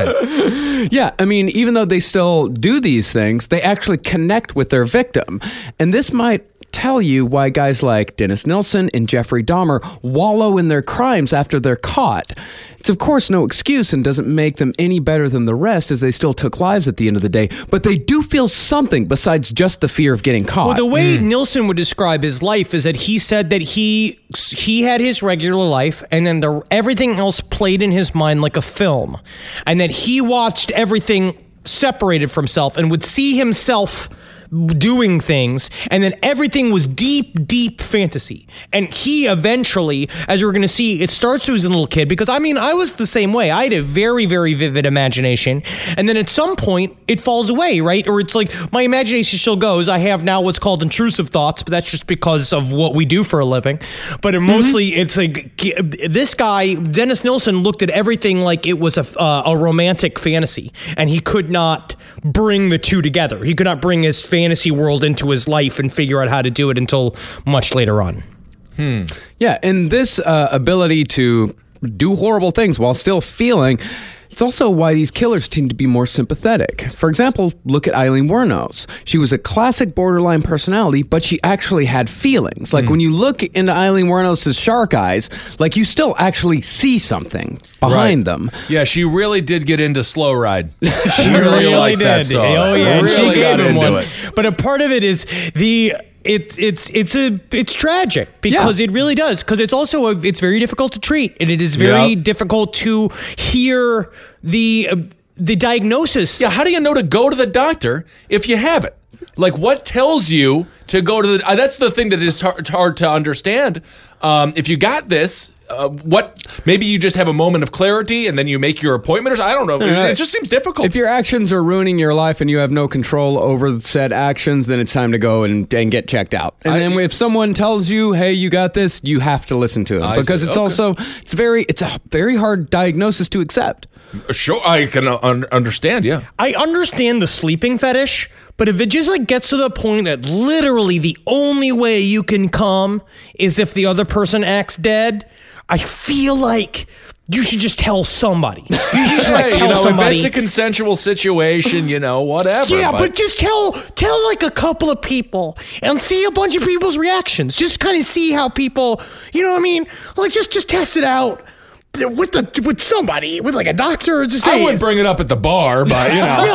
D: Okay.
E: Yeah, I mean, even though they still do these things, they actually connect with their victim. And this might tell you why guys like Dennis Nilsson and Jeffrey Dahmer wallow in their crimes after they're caught. It's of course no excuse and doesn't make them any better than the rest, as they still took lives at the end of the day, but they do feel something besides just the fear of getting caught.
C: Well, the way Nilsson would describe his life is that he said that he had his regular life, and then everything else played in his mind like a film, and that he watched everything separated from himself and would see himself doing things, and then everything was deep, deep fantasy. And he eventually, as we're going to see, it starts when he was a little kid, because I mean, I was the same way. I had a very, very vivid imagination, and then at some point, it falls away, right? Or it's like, my imagination still goes. I have now what's called intrusive thoughts, but that's just because of what we do for a living. But mostly, it's like, this guy, Dennis Nilsen, looked at everything like it was a romantic fantasy, and he could not bring the two together. He could not bring his fantasy world into his life and figure out how to do it until much later on.
E: Yeah, and this ability to do horrible things while still feeling, it's also why these killers tend to be more sympathetic. For example, look at Aileen Wuornos. She was a classic borderline personality, but she actually had feelings. Like when you look into Aileen Wuornos' shark eyes, like you still actually see something behind them.
D: Yeah, she really did get into Slow Ride. She really liked that song.
C: Oh yeah, and
D: Really
C: she
D: got
C: gave him
D: into
C: one.
D: it.
C: But a part of it is it's tragic, because it really does, because it's also it's very difficult to treat, and it is very difficult to hear the diagnosis.
D: Yeah, how do you know to go to the doctor if you have it? Like, what tells you to go to the... that's the thing that is hard to understand. If you got this, maybe you just have a moment of clarity and then you make your appointment, or I don't know. It just seems difficult.
E: If your actions are ruining your life and you have no control over said actions, then it's time to go and get checked out. And then if someone tells you, hey, you got this, you have to listen to it, because it's also, it's a very hard diagnosis to accept.
D: Sure, I can understand, yeah.
C: I understand the sleeping fetish, but if it just like gets to the point that literally the only way you can come is if the other person acts dead, I feel like you should just tell somebody. You should just like tell somebody.
D: If it's a consensual situation, whatever.
C: Yeah, but just tell like a couple of people and see a bunch of people's reactions. Just kind of see how people, you know what I mean? Like just test it out with somebody, with like a doctor. Or just
D: I wouldn't bring it up at the bar, but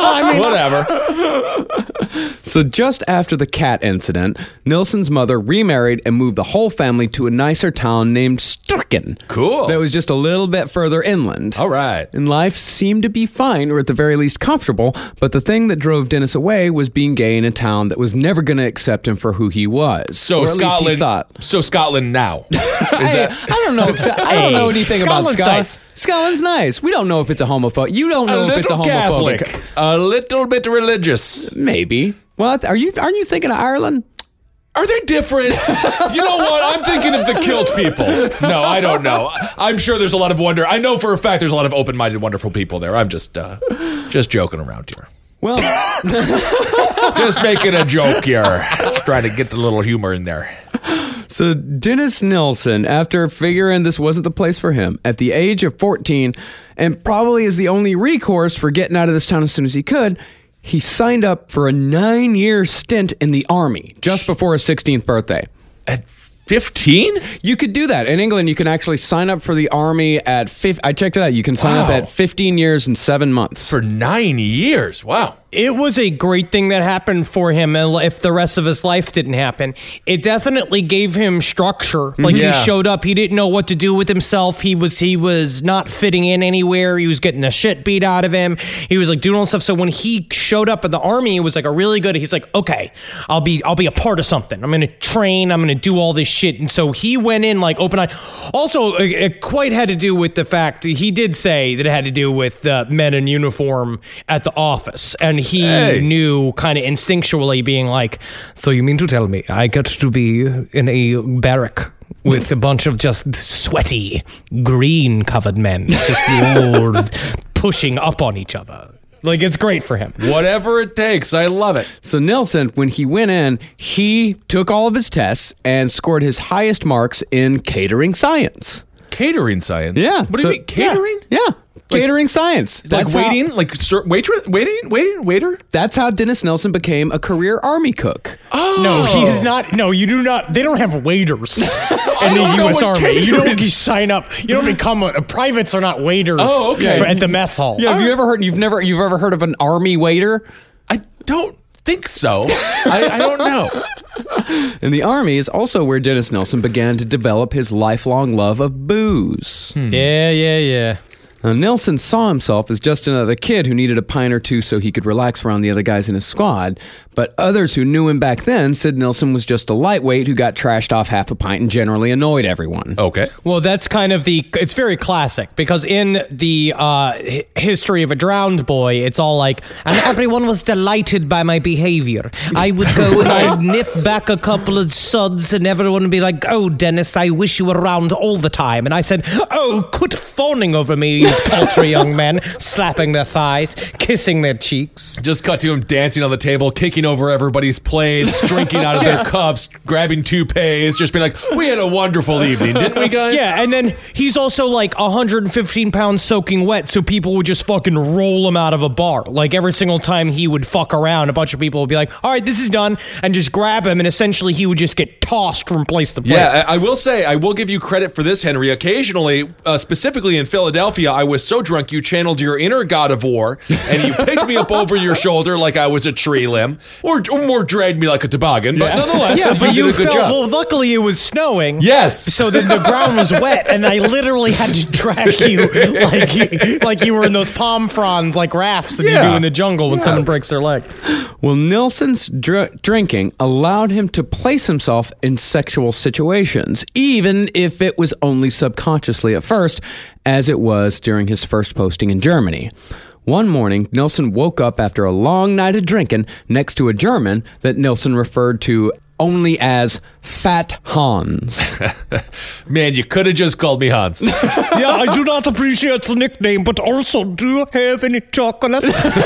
D: whatever.
E: So just after the cat incident, Nilsen's mother remarried and moved the whole family to a nicer town named Sturken.
D: Cool.
E: That was just a little bit further inland.
D: All right.
E: And life seemed to be fine, or at the very least comfortable, but the thing that drove Dennis away was being gay in a town that was never going to accept him for who he was.
D: So
E: or at least he
D: Scotland
E: thought.
D: So Scotland now.
E: I don't know. I don't know anything about Scotland.
C: Nice.
E: Scotland's nice. We don't know if it's a homophobe. You don't know if it's a homophobic.
D: Catholic, a little bit religious.
E: Maybe. Well, aren't you thinking of Ireland?
D: Are they different? You know what? I'm thinking of the kilt people. No, I don't know. I'm sure there's a lot of wonder. I know for a fact there's a lot of open-minded, wonderful people there. I'm just joking around here.
E: Well,
D: just making a joke here. Just trying to get the little humor in there.
E: So Dennis Nilsen, after figuring this wasn't the place for him, at the age of 14, and probably is the only recourse for getting out of this town as soon as he could, he signed up for a 9-year stint in the army just before his 16th birthday.
D: At 15?
E: You could do that. In England, you can actually sign up for the army at... I checked it out. You can sign up at 15 years and 7 months.
D: For 9 years. Wow.
C: It was a great thing that happened for him, and if the rest of his life didn't happen, it definitely gave him structure. Like he showed up, he didn't know what to do with himself. He was not fitting in anywhere. He was getting the shit beat out of him. He was like doing all stuff. So when he showed up at the army, it was like a really good. He's like, okay, I'll be a part of something. I'm gonna train. I'm gonna do all this shit. And so he went in like open-eyed. Also, it quite had to do with the fact he did say that it had to do with the men in uniform at the office, and he knew kind of instinctually, being like, so you mean to tell me I get to be in a barrack with a bunch of just sweaty, green-covered men just pushing up on each other? Like, it's great for him.
D: Whatever it takes. I love it.
E: So Nilsen, when he went in, he took all of his tests and scored his highest marks in catering science.
D: Catering science?
E: Yeah.
D: What do you mean? Catering?
E: Yeah. Catering science.
D: Like waiting? Waiter?
E: That's how Dennis Nilsen became a career army cook.
C: Oh. No, he's not. No, you do not. They don't have waiters in the U.S. Army. You don't sign up. You don't become privates are not waiters.
D: Oh, okay.
C: At the mess hall.
E: Yeah, have you ever heard? You've ever heard of an army waiter?
D: I don't think so. I don't know.
E: In the army is also where Dennis Nilsen began to develop his lifelong love of booze.
C: Yeah.
E: Now, Nilsson saw himself as just another kid who needed a pint or two so he could relax around the other guys in his squad, but others who knew him back then said Nilsson was just a lightweight who got trashed off half a pint and generally annoyed everyone.
D: Okay.
C: Well, that's kind of it's very classic, because in the history of a drowned boy, it's all like, and everyone was delighted by my behavior. I would go and I'd nip back a couple of suds and everyone would be like, oh, Dennis, I wish you were around all the time. And I said, oh, quit fawning over me, you paltry young men, slapping their thighs, kissing their cheeks.
D: Just cut to him dancing on the table, kicking over everybody's plates, drinking out of their cups, grabbing toupees, just being like, we had a wonderful evening, didn't we, guys?
C: Yeah, and then he's also like 115 pounds soaking wet, so people would just fucking roll him out of a bar. Like every single time he would fuck around, a bunch of people would be like, all right, this is done, and just grab him, and essentially he would just get tossed from place to place.
D: Yeah, I will say, I will give you credit for this, Henry. Occasionally, specifically in Philadelphia, I was so drunk you channeled your inner god of war, and you picked me up over your shoulder like I was a tree limb, or more dragged me like a toboggan, but nonetheless,
C: Yeah, but
D: you did a good job.
C: well, luckily it was snowing.
D: Yes.
C: So then the ground was wet, and I literally had to drag you like you were in those palm fronds, like rafts that you do in the jungle when someone breaks their leg.
E: Well, Nilsson's drinking allowed him to place himself in sexual situations, even if it was only subconsciously at first, as it was during his first posting in Germany. One morning, Nilsson woke up after a long night of drinking next to a German that Nilsson referred to only as Fat Hans.
D: Man, you could have just called me Hans.
C: Yeah, I do not appreciate the nickname, but also, do you have any chocolate?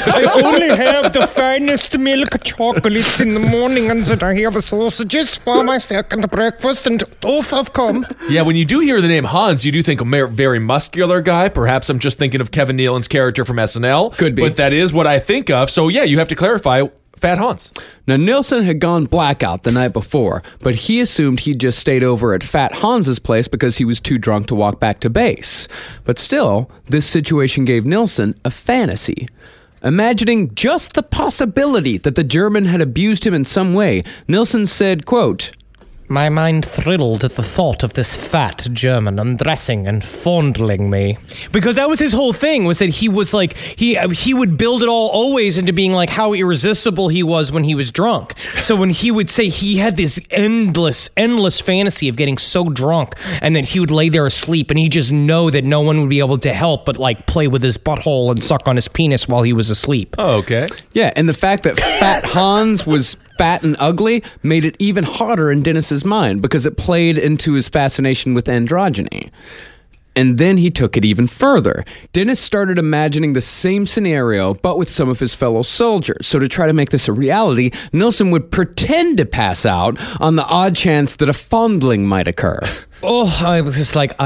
C: I only have the finest milk chocolates in the morning, and then I have sausages for my second breakfast, and off I've come.
D: Yeah, when you do hear the name Hans, you do think a very muscular guy. Perhaps I'm just thinking of Kevin Nealon's character from SNL.
E: Could be.
D: But that is what I think of. So yeah, you have to clarify Fat Hans.
E: Now, Nilsson had gone blackout the night before, but he assumed he'd just stayed over at Fat Hans's place because he was too drunk to walk back to base. But still, this situation gave Nilsson a fantasy. Imagining just the possibility that the German had abused him in some way, Nilsson said, quote,
G: My mind thrilled at the thought of this fat German undressing and fondling me.
C: Because that was his whole thing, was that he was like, he would build it all always into being like how irresistible he was when he was drunk. So when he would say he had this endless fantasy of getting so drunk, and then he would lay there asleep, and he just know that no one would be able to help but like play with his butthole and suck on his penis while he was asleep.
D: Oh, okay.
E: Yeah, and the fact that Fat Hans was fat and ugly made it even harder in Dennis's mind because it played into his fascination with androgyny. And then he took it even further. Dennis started imagining the same scenario, but with some of his fellow soldiers. So to try to make this a reality, Nilsson would pretend to pass out on the odd chance that a fondling might occur.
G: Oh, I was just like,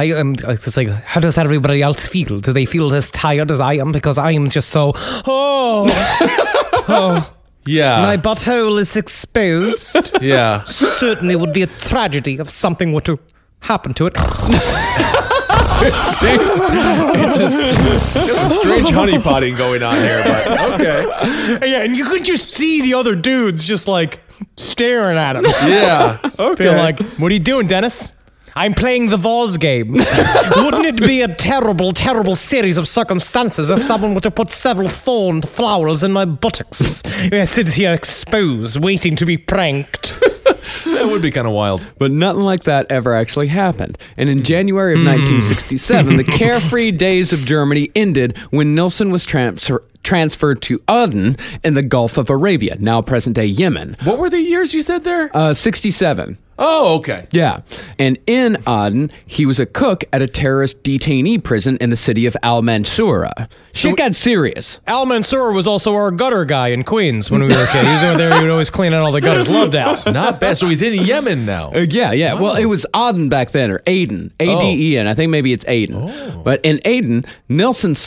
G: how does everybody else feel? Do they feel as tired as I am? Because I am just so,
D: Yeah.
G: my butthole is exposed.
D: Yeah.
G: Certainly would be a tragedy if something were to happen to it.
D: It's just a strange honeypotting going on here, but okay.
C: Yeah, and you could just see the other dudes just like staring at him.
D: Yeah. Okay.
C: Being like, what are you doing, Dennis? I'm playing the Vaz game. Wouldn't it be a terrible, terrible series of circumstances if someone were to put several thorned flowers in my buttocks? I sit here exposed, waiting to be pranked.
D: That would be kind of wild.
E: But nothing like that ever actually happened. And in January of 1967, the carefree days of Germany ended when Nilsson was transferred to Aden in the Gulf of Arabia, now present-day Yemen.
D: What were the years you said there?
E: 67.
D: Oh, okay.
E: Yeah. And in Aden, he was a cook at a terrorist detainee prison in the city of Al-Mansura. Shit got serious.
C: Al Mansour was also our gutter guy in Queens when we were a kid. He was over there, he would always clean out all the gutters. Loved Al.
D: Not bad. So he's in Yemen now.
E: Yeah. Well, it was Aden back then, or Aden. A-D-E-N. I think maybe it's Aden. But in Aden, Nilsson saw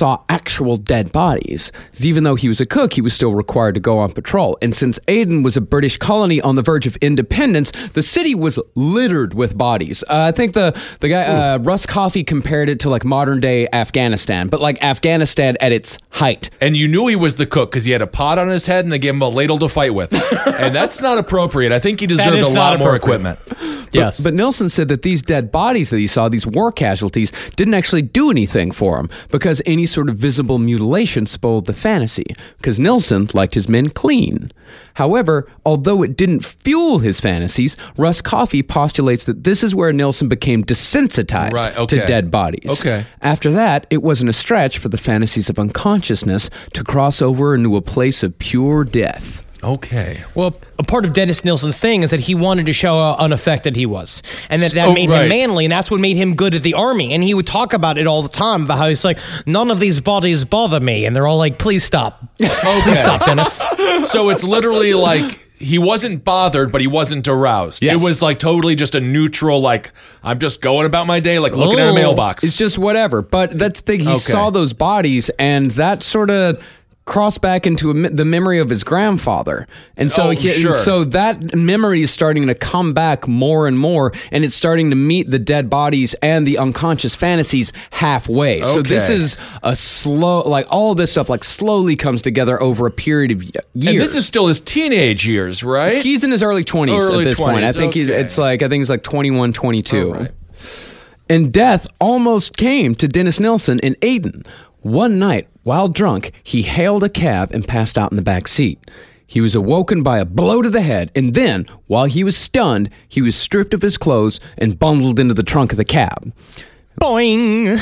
E: actual dead bodies. Even though he was a cook, he was still required to go on patrol. And since Aden was a British colony on the verge of independence, the city was littered with bodies. I think the guy, Russ Coffey, compared it to like modern day Afghanistan, but like Afghanistan at its height.
D: And you knew he was the cook because he had a pot on his head and they gave him a ladle to fight with. And that's not appropriate. I think he deserved a lot more equipment.
C: Yes.
E: But Nilsen said that these dead bodies that he saw, these war casualties, didn't actually do anything for him because any sort of visible mutilation spoiled the fantasy, because Nilsen liked his men clean. However, although it didn't fuel his fantasies, Russ Coffey postulates that this is where Nilsen became desensitized to dead bodies.
D: Okay.
E: After that, it wasn't a stretch for the fantasies of unconsciousness to cross over into a place of pure death.
D: Okay.
C: Well, a part of Dennis Nilsen's thing is that he wanted to show how unaffected he was. And that made him manly, and that's what made him good at the army. And he would talk about it all the time, about how he's like, none of these bodies bother me. And they're all like, please stop. Please stop, Dennis.
D: So it's literally like he wasn't bothered, but he wasn't aroused.
E: Yes.
D: It was like totally just a neutral, like, I'm just going about my day, like looking at a mailbox.
E: It's just whatever. But that's the thing. He saw those bodies, and that sort of crossed back into the memory of his grandfather. And so, so that memory is starting to come back more and more, and it's starting to meet the dead bodies and the unconscious fantasies halfway. So this is a slow, like all of this stuff like slowly comes together over a period of years.
D: And this is still his teenage years, right?
E: He's in his early 20s at this point. I think it's like 21, 22.
D: Right.
E: And death almost came to Dennis Nilsen in Aden. One night, while drunk, he hailed a cab and passed out in the back seat. He was awoken by a blow to the head, and then, while he was stunned, he was stripped of his clothes and bundled into the trunk of the cab.
C: Boing!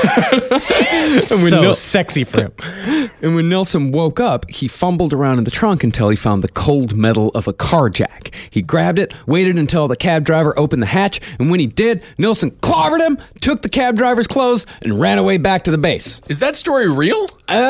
C: So sexy for him.
E: And when Nilsen woke up, he fumbled around in the trunk until he found the cold metal of a car jack. He grabbed it, waited until the cab driver opened the hatch, and when he did, Nilsen clobbered him, took the cab driver's clothes, and ran away back to the base.
D: Is that story real?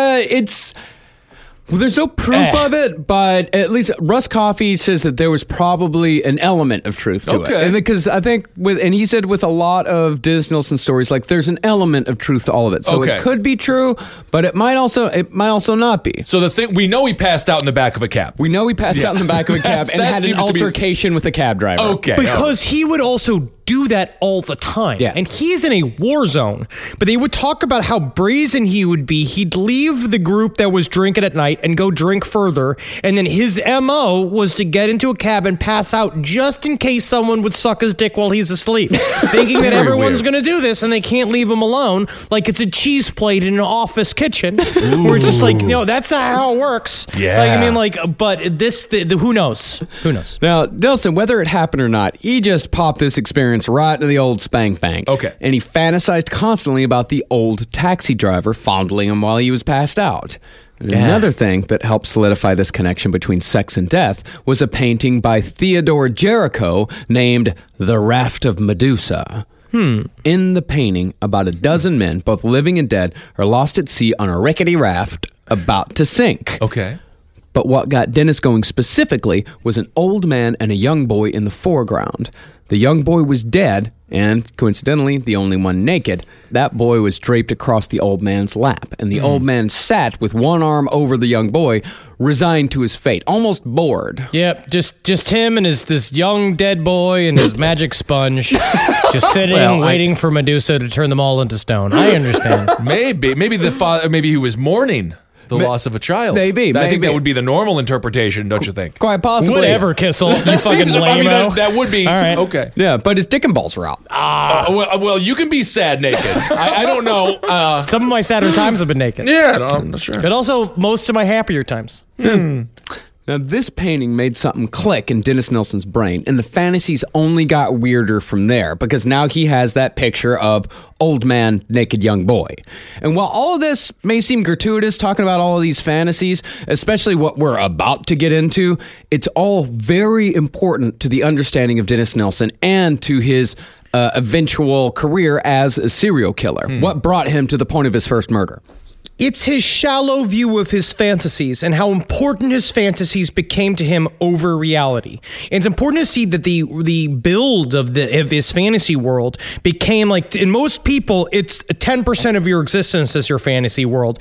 E: Well, there's no proof of it, but at least Russ Coffey says that there was probably an element of truth to it. And because I think and he said with a lot of Dennis Nilsen stories, like there's an element of truth to all of it. So it could be true, but it might also not be.
D: So the thing, we know he passed out in the back of a cab.
E: We know he passed out in the back of a cab and had an altercation with a cab driver.
D: Okay.
C: Because he would also do that all the time.
E: Yeah.
C: And he's in a war zone. But they would talk about how brazen he would be. He'd leave the group that was drinking at night and go drink further. And then his MO was to get into a cab and pass out just in case someone would suck his dick while he's asleep. Thinking that everyone's going to do this and they can't leave him alone. Like it's a cheese plate in an office kitchen. We're just like, that's not how it works.
D: Yeah.
C: Like, I mean, like, but this, who knows? Who knows?
E: Now, Nilsen, whether it happened or not, he just popped this experience right into the old spank bank.
D: Okay.
E: And he fantasized constantly about the old taxi driver fondling him while he was passed out. And another thing that helped solidify this connection between sex and death was a painting by Theodore Jericho named The Raft of Medusa. In the painting, about a dozen men, both living and dead, are lost at sea on a rickety raft about to sink.
D: Okay.
E: But what got Dennis going specifically was an old man and a young boy in the foreground. The young boy was dead, and coincidentally, the only one naked. That boy was draped across the old man's lap, and the old man sat with one arm over the young boy, resigned to his fate, almost bored.
C: Yep, just him and this young dead boy and his magic sponge, just sitting, waiting for Medusa to turn them all into stone. I understand.
D: Maybe the father, maybe he was mourning the loss of a child.
E: Maybe.
D: I think that would be the normal interpretation, don't you think?
E: Quite possibly.
C: Whatever, Kissel. You fucking lame-o.
D: That would be.
C: All right.
D: Okay.
E: Yeah, but his dick and balls were out.
D: Well, you can be sad naked. I don't know.
C: Some of my sadder times have been naked.
D: Yeah, I'm not sure.
C: But also, most of my happier times.
E: Now, this painting made something click in Dennis Nilsen's brain, and the fantasies only got weirder from there, because now he has that picture of old man, naked young boy. And while all of this may seem gratuitous, talking about all of these fantasies, especially what we're about to get into, it's all very important to the understanding of Dennis Nilsen and to his eventual career as a serial killer. What brought him to the point of his first murder?
C: It's his shallow view of his fantasies and how important his fantasies became to him over reality. And it's important to see that the build of his fantasy world became like, in most people, it's 10% of your existence is your fantasy world,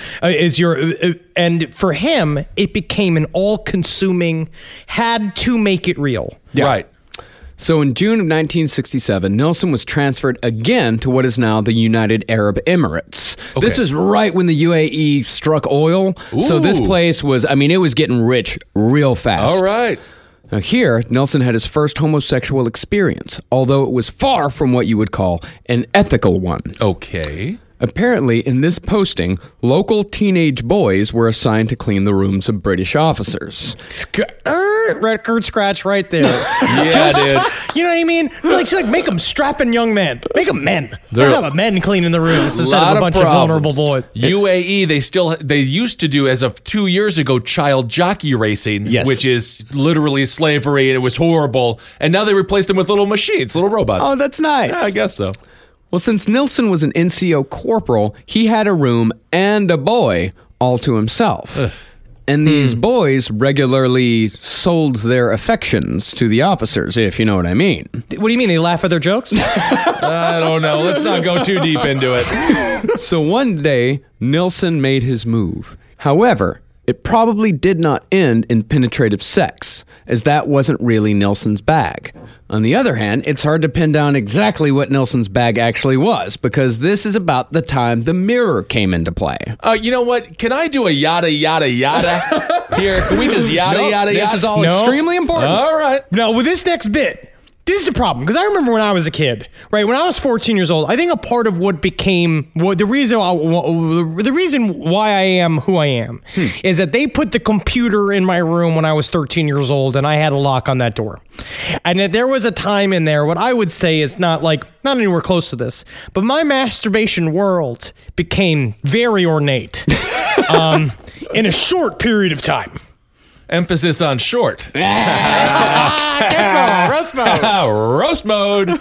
C: and for him, it became an all-consuming, had to make it real.
D: Yeah. Right.
E: So in June of 1967, Nilsson was transferred again to what is now the United Arab Emirates.
D: Okay.
E: This is right when the UAE struck oil.
D: Ooh.
E: So this place was, it was getting rich real fast.
D: All right.
E: Now here, Nilsson had his first homosexual experience, although it was far from what you would call an ethical one.
D: Okay.
E: Apparently, in this posting, local teenage boys were assigned to clean the rooms of British officers.
C: Record scratch right there.
D: Yeah, dude.
C: You know what I mean? Like make them strapping young men. Make them men. Don't have men cleaning the rooms instead of a bunch of vulnerable boys.
D: UAE, they used to do, as of 2 years ago, child jockey racing,
E: yes,
D: which is literally slavery, and it was horrible. And now they replaced them with little machines, little robots.
E: Oh, that's nice.
D: Yeah, I guess so.
E: Well, since Nilsson was an NCO corporal, he had a room and a boy all to himself. And these boys regularly sold their affections to the officers, if you know what I mean.
C: What do you mean? They laugh at their jokes?
D: I don't know. Let's not go too deep into it.
E: So one day, Nilsson made his move. However, it probably did not end in penetrative sex, as that wasn't really Nilsson's bag. On the other hand, it's hard to pin down exactly what Nilsson's bag actually was, because this is about the time the mirror came into play.
D: You know what? Can I do a yada, yada, yada here? Can we just yada, yada, yada?
E: This is all extremely important.
D: All right.
C: Now, with this next bit, this is the problem, because I remember when I was a kid, right? When I was 14 years old, I think a part of what became the reason why I am who I am is that they put the computer in my room when I was 13 years old, and I had a lock on that door. And that there was a time in there, what I would say is not anywhere close to this, but my masturbation world became very ornate in a short period of time.
D: Emphasis on short.
C: Roast mode.
D: Roast mode.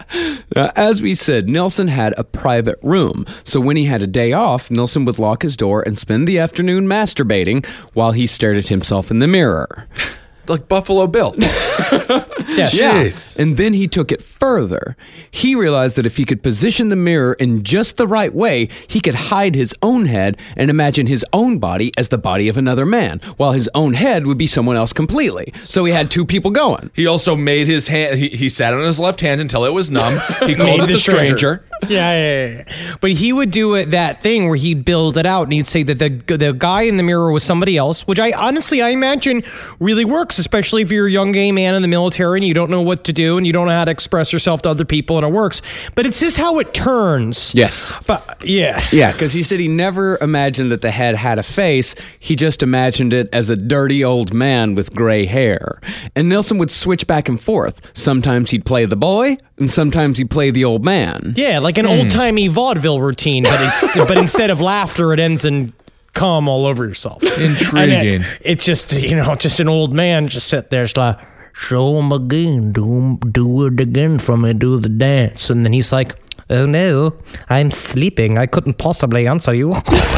E: As we said, Nilsson had a private room. So when he had a day off, Nilsson would lock his door and spend the afternoon masturbating while he stared at himself in the mirror.
D: Like Buffalo Bill.
C: Yes.
E: Yeah. And then he took it further. He realized that if he could position the mirror in just the right way, he could hide his own head and imagine his own body as the body of another man, while his own head would be someone else completely. So he had two people going.
D: He also made his hand, he sat on his left hand until it was numb. He called it the stranger.
C: Yeah. But he would do that thing where he'd build it out and he'd say that the guy in the mirror was somebody else, which I imagine really works, especially if you're a young gay man in the military and you don't know what to do and you don't know how to express yourself to other people, and it works. But it's just how it turns.
E: Yes.
C: But yeah.
E: Yeah, because he said he never imagined that the head had a face. He just imagined it as a dirty old man with gray hair. And Nilsson would switch back and forth. Sometimes he'd play the boy, and sometimes he'd play the old man.
C: Yeah, like an old-timey vaudeville routine, but instead of laughter, it ends in cum all over yourself.
D: Intriguing.
C: It's just, just an old man just sit there, it's like, show him again, do it again for me, do the dance. And then he's like, oh no, I'm sleeping, I couldn't possibly answer you.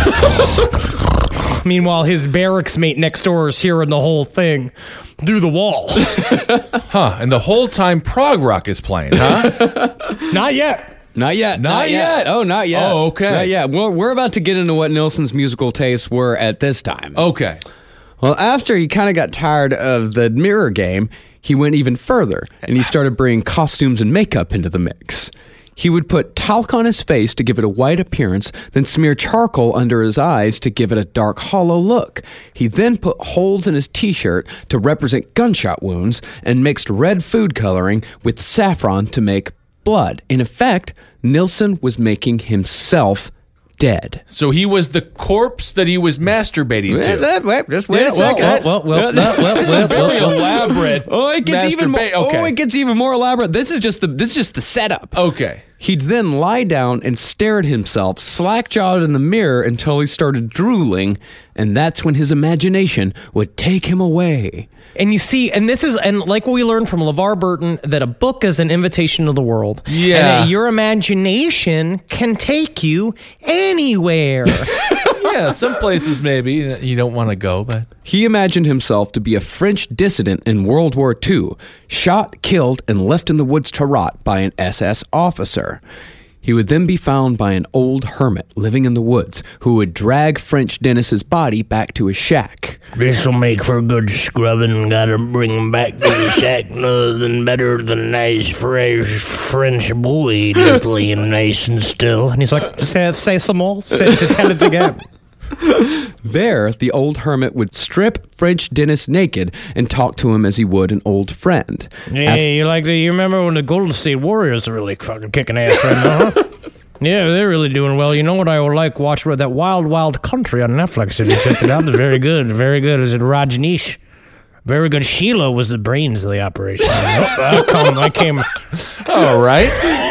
C: Meanwhile, his barracks mate next door is hearing the whole thing through the wall.
D: And the whole time prog rock is playing, huh?
C: Not yet.
E: Not yet.
D: Oh,
E: not yet.
D: Oh, okay.
E: Not yet. We're about to get into what Nilsson's musical tastes were at this time.
D: Okay.
E: Well, after he kind of got tired of the mirror game, he went even further, and he started bringing costumes and makeup into the mix. He would put talc on his face to give it a white appearance, then smear charcoal under his eyes to give it a dark, hollow look. He then put holes in his t-shirt to represent gunshot wounds and mixed red food coloring with saffron to make blood. In effect, Nilsson was making himself dead.
D: So he was the corpse that he was masturbating to.
E: Just wait a second.
D: This is very elaborate.
E: It gets even more elaborate. This is just the setup.
D: Okay.
E: He'd then lie down and stare at himself, slack-jawed in the mirror until he started drooling, and that's when his imagination would take him away.
C: And you see, and like what we learned from LeVar Burton, that a book is an invitation to the world.
D: Yeah.
C: And that your imagination can take you anywhere.
D: Yeah, some places maybe you don't want to go, but
E: He imagined himself to be a French dissident in World War II, shot, killed, and left in the woods to rot by an SS officer. He would then be found by an old hermit living in the woods who would drag French Dennis's body back to his shack.
H: This'll make for good scrubbing. Gotta bring him back to the shack. Nothing better than nice, fresh French boy just laying nice and still.
C: And he's like, say some more. Tell it again.
E: There, the old hermit would strip French Dennis naked and talk to him as he would an old friend.
C: Hey, you remember when the Golden State Warriors are really fucking kicking ass right now, huh? Yeah, they're really doing well. You know what I would like? Watch that Wild Wild Country on Netflix. If you check it out, it's very good. Very good. Is it Rajneesh? Very good. Sheila was the brains of the operation. I came.
D: all right.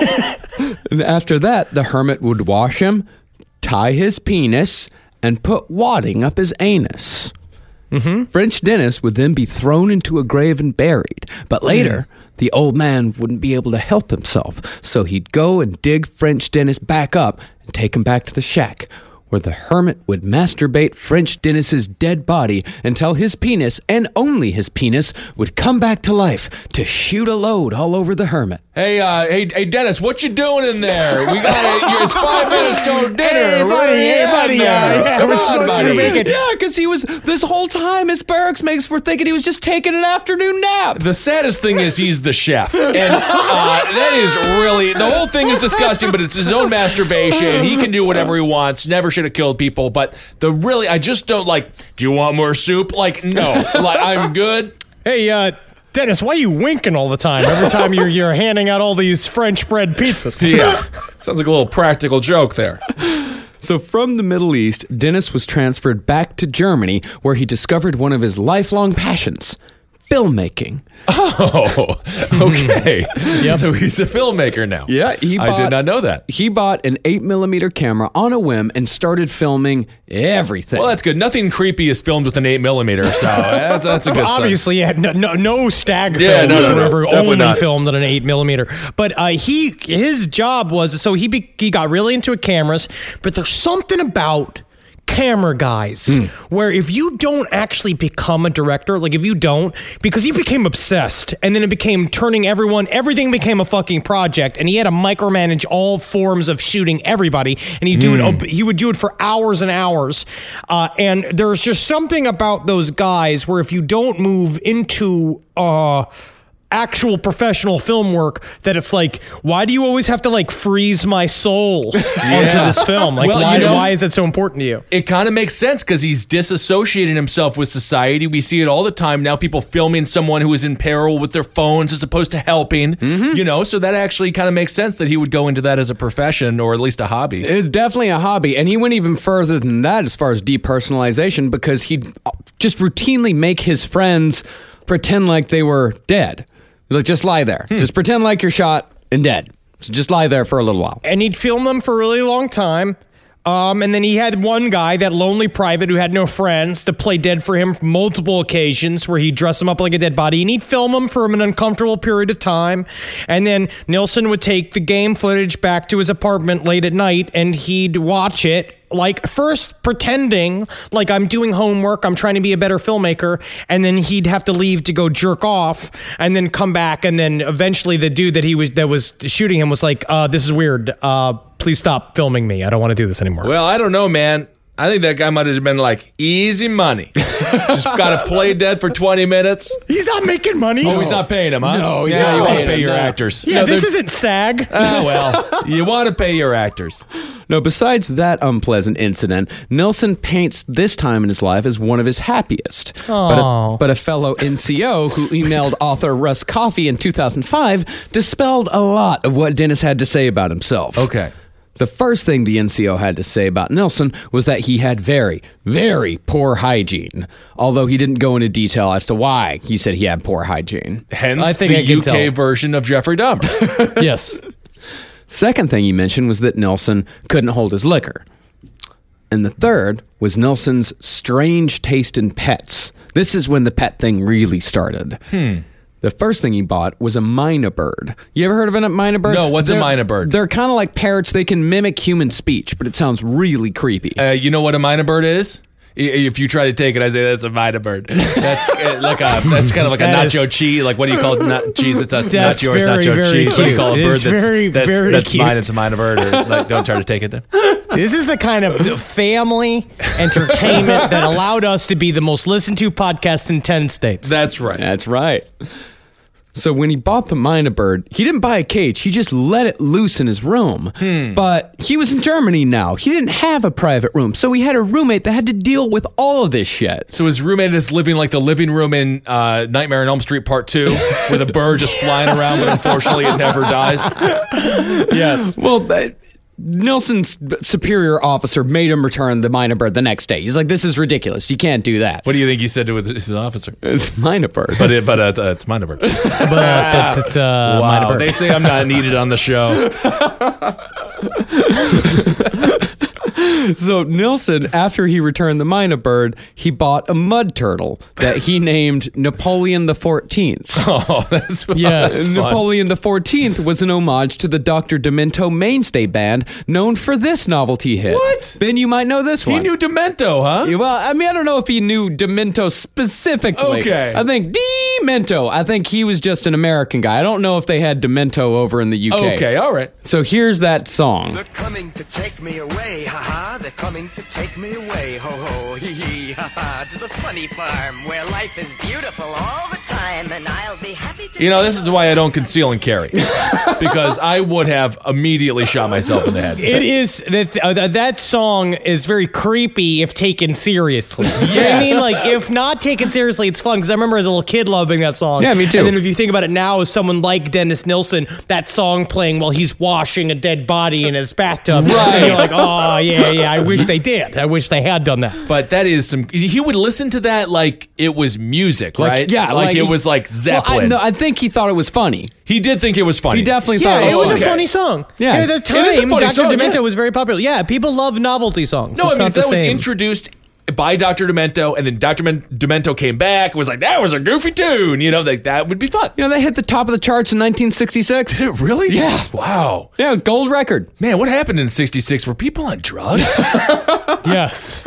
E: And after that, the hermit would wash him, tie his penis, and put wadding up his anus. French Dennis would then be thrown into a grave and buried. But later, the old man wouldn't be able to help himself, so he'd go and dig French Dennis back up and take him back to the shack, where the hermit would masturbate French Dennis's dead body until his penis, and only his penis, would come back to life to shoot a load all over the hermit.
D: Hey, Dennis, what you doing in there? We got it's 5 minutes till dinner.
C: Hey, buddy,
D: Come on, buddy.
E: Yeah, because he was, this whole time, his barracks mates were thinking he was just taking an afternoon nap.
D: The saddest thing is he's the chef. And that is really, the whole thing is disgusting, but it's his own masturbation. He can do whatever he wants. Never should have killed people. But I just don't do you want more soup? No. I'm good.
C: Hey, Dennis, why are you winking all the time? Every time you're handing out all these French bread pizzas.
D: Yeah. Sounds like a little practical joke there.
E: So from the Middle East, Dennis was transferred back to Germany, where he discovered one of his lifelong passions, filmmaking.
D: Oh, okay. So he's a filmmaker now.
E: Yeah,
D: I did not know that.
E: He bought an 8mm camera on a whim and started filming everything.
D: Well, that's good. Nothing creepy is filmed with an 8mm, so that's a good sign.
C: Obviously, yeah, no stag
D: Yeah,
C: films
D: no,
C: were ever
D: definitely
C: only
D: not.
C: filmed at an 8mm. But his job was, so he got really into cameras, but there's something about camera guys where if you don't actually become a director, because he became obsessed, and then it became everything became a fucking project, and he had to micromanage all forms of shooting everybody, and he would do it for hours and hours, and there's just something about those guys where if you don't move into actual professional film work, that it's why do you always have to freeze my soul onto this film? Why is it so important to you?
D: It kind of makes sense because he's disassociating himself with society. We see it all the time now, people filming someone who is in peril with their phones as opposed to helping, so that actually kind of makes sense that he would go into that as a profession, or at least a hobby.
E: It's definitely a hobby, and he went even further than that as far as depersonalization, because he'd just routinely make his friends pretend like they were dead. Just lie there. Just pretend like you're shot and dead. So just lie there for a little while.
C: And he'd film them for a really long time. And then he had one guy, that lonely private who had no friends, to play dead for him multiple occasions, where he'd dress him up like a dead body, and he'd film him for an uncomfortable period of time. And then Nilsson would take the game footage back to his apartment late at night, and he'd watch it, first pretending like I'm doing homework, I'm trying to be a better filmmaker, and then he'd have to leave to go jerk off, and then come back, and then eventually the dude that was shooting him was like, this is weird, please stop filming me, I don't want to do this anymore.
D: Well, I don't know, man. I think that guy might have been easy money. Just got to play dead for 20 minutes.
C: He's not making money.
D: Oh, he's not paying him, huh?
E: No, he's
D: yeah,
E: not
D: you want to
E: paying
D: pay
E: him,
D: your
E: no.
D: actors.
C: Yeah, this isn't SAG.
D: Oh, well, you want to pay your actors.
E: No, besides that unpleasant incident, Nilsson paints this time in his life as one of his happiest. But a fellow NCO who emailed author Russ Coffey in 2005 dispelled a lot of what Dennis had to say about himself.
D: Okay.
E: The first thing the NCO had to say about Nilsson was that he had very, very poor hygiene, although he didn't go into detail as to why he said he had poor hygiene.
D: Hence
C: I think
D: the
C: I can
D: UK
C: tell.
D: version of Jeffrey Dahmer.
C: Yes.
E: Second thing he mentioned was that Nilsson couldn't hold his liquor. And the third was Nilsson's strange taste in pets. This is when the pet thing really started. The first thing he bought was a mynah bird. You ever heard of a mynah bird?
D: No, what's a mynah bird?
E: They're kind of like parrots. They can mimic human speech, but it sounds really creepy.
D: You know what a mynah bird is? If you try to take it, I say that's a mynah bird. That's that's kind of like a nacho cheese. Like, what do you call it? Cheese? It's not yours,
C: very,
D: nacho
C: very
D: cheese. What do you call a bird
C: It's very
D: that's
C: cute.
D: mine? It's a mynah bird. Or like, don't try to take it.
C: This is the kind of family entertainment that allowed us to be the most listened to podcast in 10 states.
D: That's right.
E: That's right. So when he bought the mynah bird, he didn't buy a cage. He just let it loose in his room. But he was in Germany now. He didn't have a private room. So he had a roommate that had to deal with all of this shit.
D: So his roommate is living like the living room in Nightmare on Elm Street Part 2, with a bird just flying around, but unfortunately it never dies.
E: Yes. Well, Nilsson's superior officer made him return the mynah bird the next day. He's like, this is ridiculous. You can't do that.
D: What do you think he said to his officer?
E: It's mynah bird.
D: But it's mynah bird.
C: But it's
D: Wow,
C: mynah bird.
D: they say I'm not needed on the show.
E: So Nilsson, after he returned the mynah bird, he bought a mud turtle that he named Napoleon the 14th.
D: Oh, that's
C: Yes.
D: fun.
E: Napoleon the 14th was an homage to the Dr. Demento mainstay band known for this novelty hit.
D: What?
E: Ben, you might know this one.
D: He knew Demento, huh?
E: Yeah, well, I mean, I don't know if he knew Demento specifically.
D: Okay.
E: I think Demento. I think he was just an American guy. I don't know if they had Demento over in the UK.
D: Okay, all right.
E: So here's that song.
I: They're coming to take me away, ha-ha. They're coming to take me away, ho-ho, hee-hee, ha-ha. To the funny farm where life is beautiful all the time, and I'll be happy to...
D: You know, this is why I don't conceal and carry. Because I would have immediately shot myself in the head.
C: It is that song is very creepy if taken seriously.
D: Yes.
C: I mean, like, if not taken seriously, it's fun because I remember as a little kid loving that song.
E: Yeah, me too.
C: And then if you think about it now, as someone like Dennis Nilsson, that song playing while he's washing a dead body in his bathtub,
D: Right.
C: and you're like, oh yeah, I wish they did. I wish they had done that.
D: But that is some... He would listen to that like it was music,
E: Like,
D: right?
E: yeah,
D: Like
E: like-
D: it was like Zeppelin.
E: Well, I think he thought it was funny.
D: He did think it was funny.
E: He definitely
C: Yeah,
E: thought
C: it was
E: funny.
C: a funny song.
E: Yeah.
C: At the
D: It is a
C: time,
D: funny
C: Dr.
D: song,
C: Demento
D: yeah.
C: was very popular. Yeah, people love novelty songs.
D: No,
C: It's
D: I mean,
C: not the
D: that was
C: same.
D: introduced by Dr. Demento, and then Dr. Demento came back and was like, that was a goofy tune. You know, like that would be fun.
E: You know, they hit the top of the charts in 1966.
D: Did it really?
E: Yeah.
D: Wow.
E: Yeah, gold record.
D: Man, what happened in 66? Were people on drugs?
C: Yes.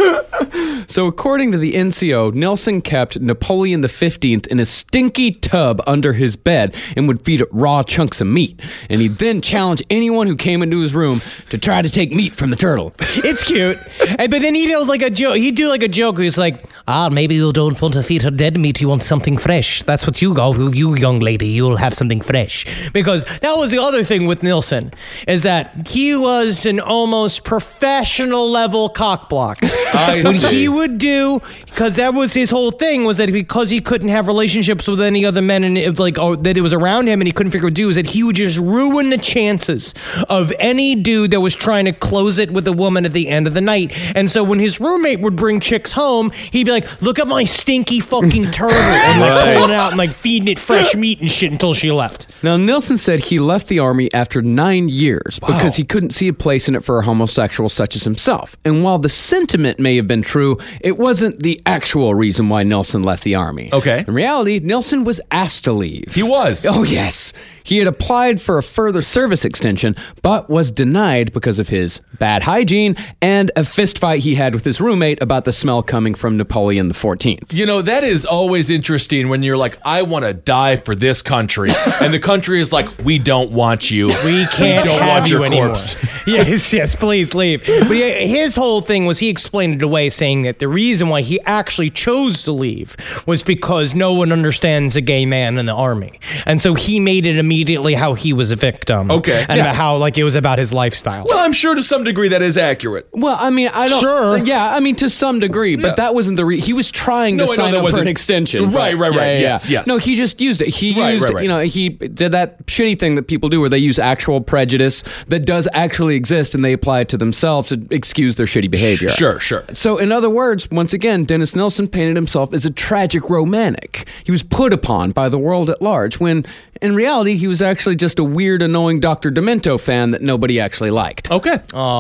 E: So according to the NCO, Nilsson kept Napoleon the 15th in a stinky tub under his bed and would feed it raw chunks of meat. And he'd then challenge anyone who came into his room to try to take meat from the turtle.
C: It's cute. But then he'd do like a joke. He'd do like a joke. He's like, maybe you don't want to feed her dead meat. You want something fresh. That's what you go. You young lady, you'll have something fresh. Because that was the other thing with Nilsson, is that he was an almost professional level cockblock. When he would do, because that was his whole thing, was that because he couldn't have relationships with any other men and that it was around him and he couldn't figure out what to do, is that he would just ruin the chances of any dude that was trying to close it with a woman at the end of the night. And so when his roommate would bring chicks home, he'd be like, look at my stinky fucking turtle, and like pulling it out and like feeding it fresh meat and shit until she left.
E: Now, Nilsson said he left the army after 9 years because he couldn't see a place in it for a homosexual such as himself. And while the sentiment may have been true, it wasn't the actual reason why Nilsson left the army.
D: Okay.
E: In reality, Nilsson was asked to leave.
D: He was.
E: Oh, yes. He had applied for a further service extension, but was denied because of his bad hygiene and a fistfight he had with his roommate about the smell coming from Napoleon the 14th.
D: You know, that is always interesting when you're like, I want to die for this country. And the country is like, we don't want you.
C: We can't
D: don't
C: have
D: want
C: you
D: your
C: anymore.
D: corpse.
C: Yes, please leave. But yeah, his whole thing was he explained it away, saying that the reason why he actually chose to leave was because no one understands a gay man in the army, and so he made it immediately how he was a victim.
D: Okay.
C: and
D: Yeah.
C: about how like it was about his lifestyle.
D: Well, I'm sure to some degree that is accurate.
E: Well, I mean, I don't...
C: Sure.
E: Yeah, I mean, to some degree, but
D: Yeah.
E: that wasn't the... He was trying
D: No,
E: to
D: I know
E: sign
D: that
E: up for an
D: wasn't-
E: extension.
D: Right,
E: but-
D: right. Yes, yes.
E: No, he just used it. He
D: Right,
E: used,
D: right, right.
E: you know, he did that shitty thing that people do where they use actual prejudice that does actually exist and they apply it to themselves to excuse their shitty behavior.
D: Sure.
E: So, in other words, once again, Dennis Nilsson painted himself as a tragic romantic. He was put upon by the world at large, when in reality, he was actually just a weird, annoying Dr. Demento fan that nobody actually liked.
D: Okay.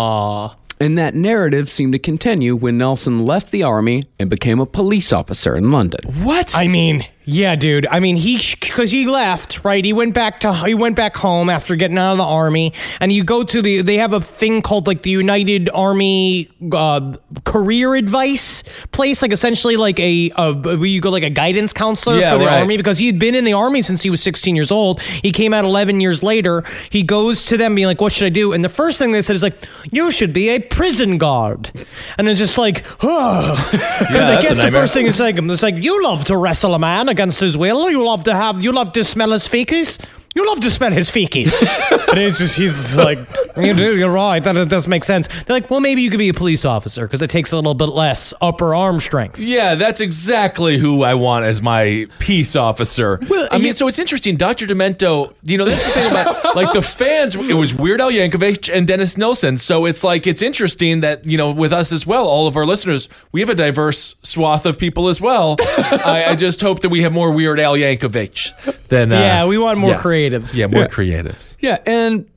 E: And that narrative seemed to continue when Nelson left the army and became a police officer in London.
D: What?
C: I mean, Yeah, dude. I mean, because he left, right? He went back home after getting out of the army, and you go to they have a thing called like the United Army career advice place, like essentially like where you go like a guidance counselor for the army, because he'd been in the army since he was 16 years old. He came out 11 years later. He goes to them being like, what should I do? And the first thing they said is like, you should be a prison guard. And it's just like, oh. Because I guess the first thing is like, you love to wrestle a man against his will. You love to smell his feces. You love to smell his feces. And he's like, you do, you're right. That does make sense. They're like, well, maybe you could be a police officer because it takes a little bit less upper arm strength.
D: Yeah, that's exactly who I want as my peace officer. Well, I mean, so it's interesting. Dr. Demento, that's the thing about, like, the fans, it was Weird Al Yankovic and Dennis Nilsen. So it's like, it's interesting that, with us as well, all of our listeners, we have a diverse swath of people as well. I just hope that we have more Weird Al Yankovic than...
C: yeah, we want more creatives.
D: Yeah, more creatives.
E: Yeah, and,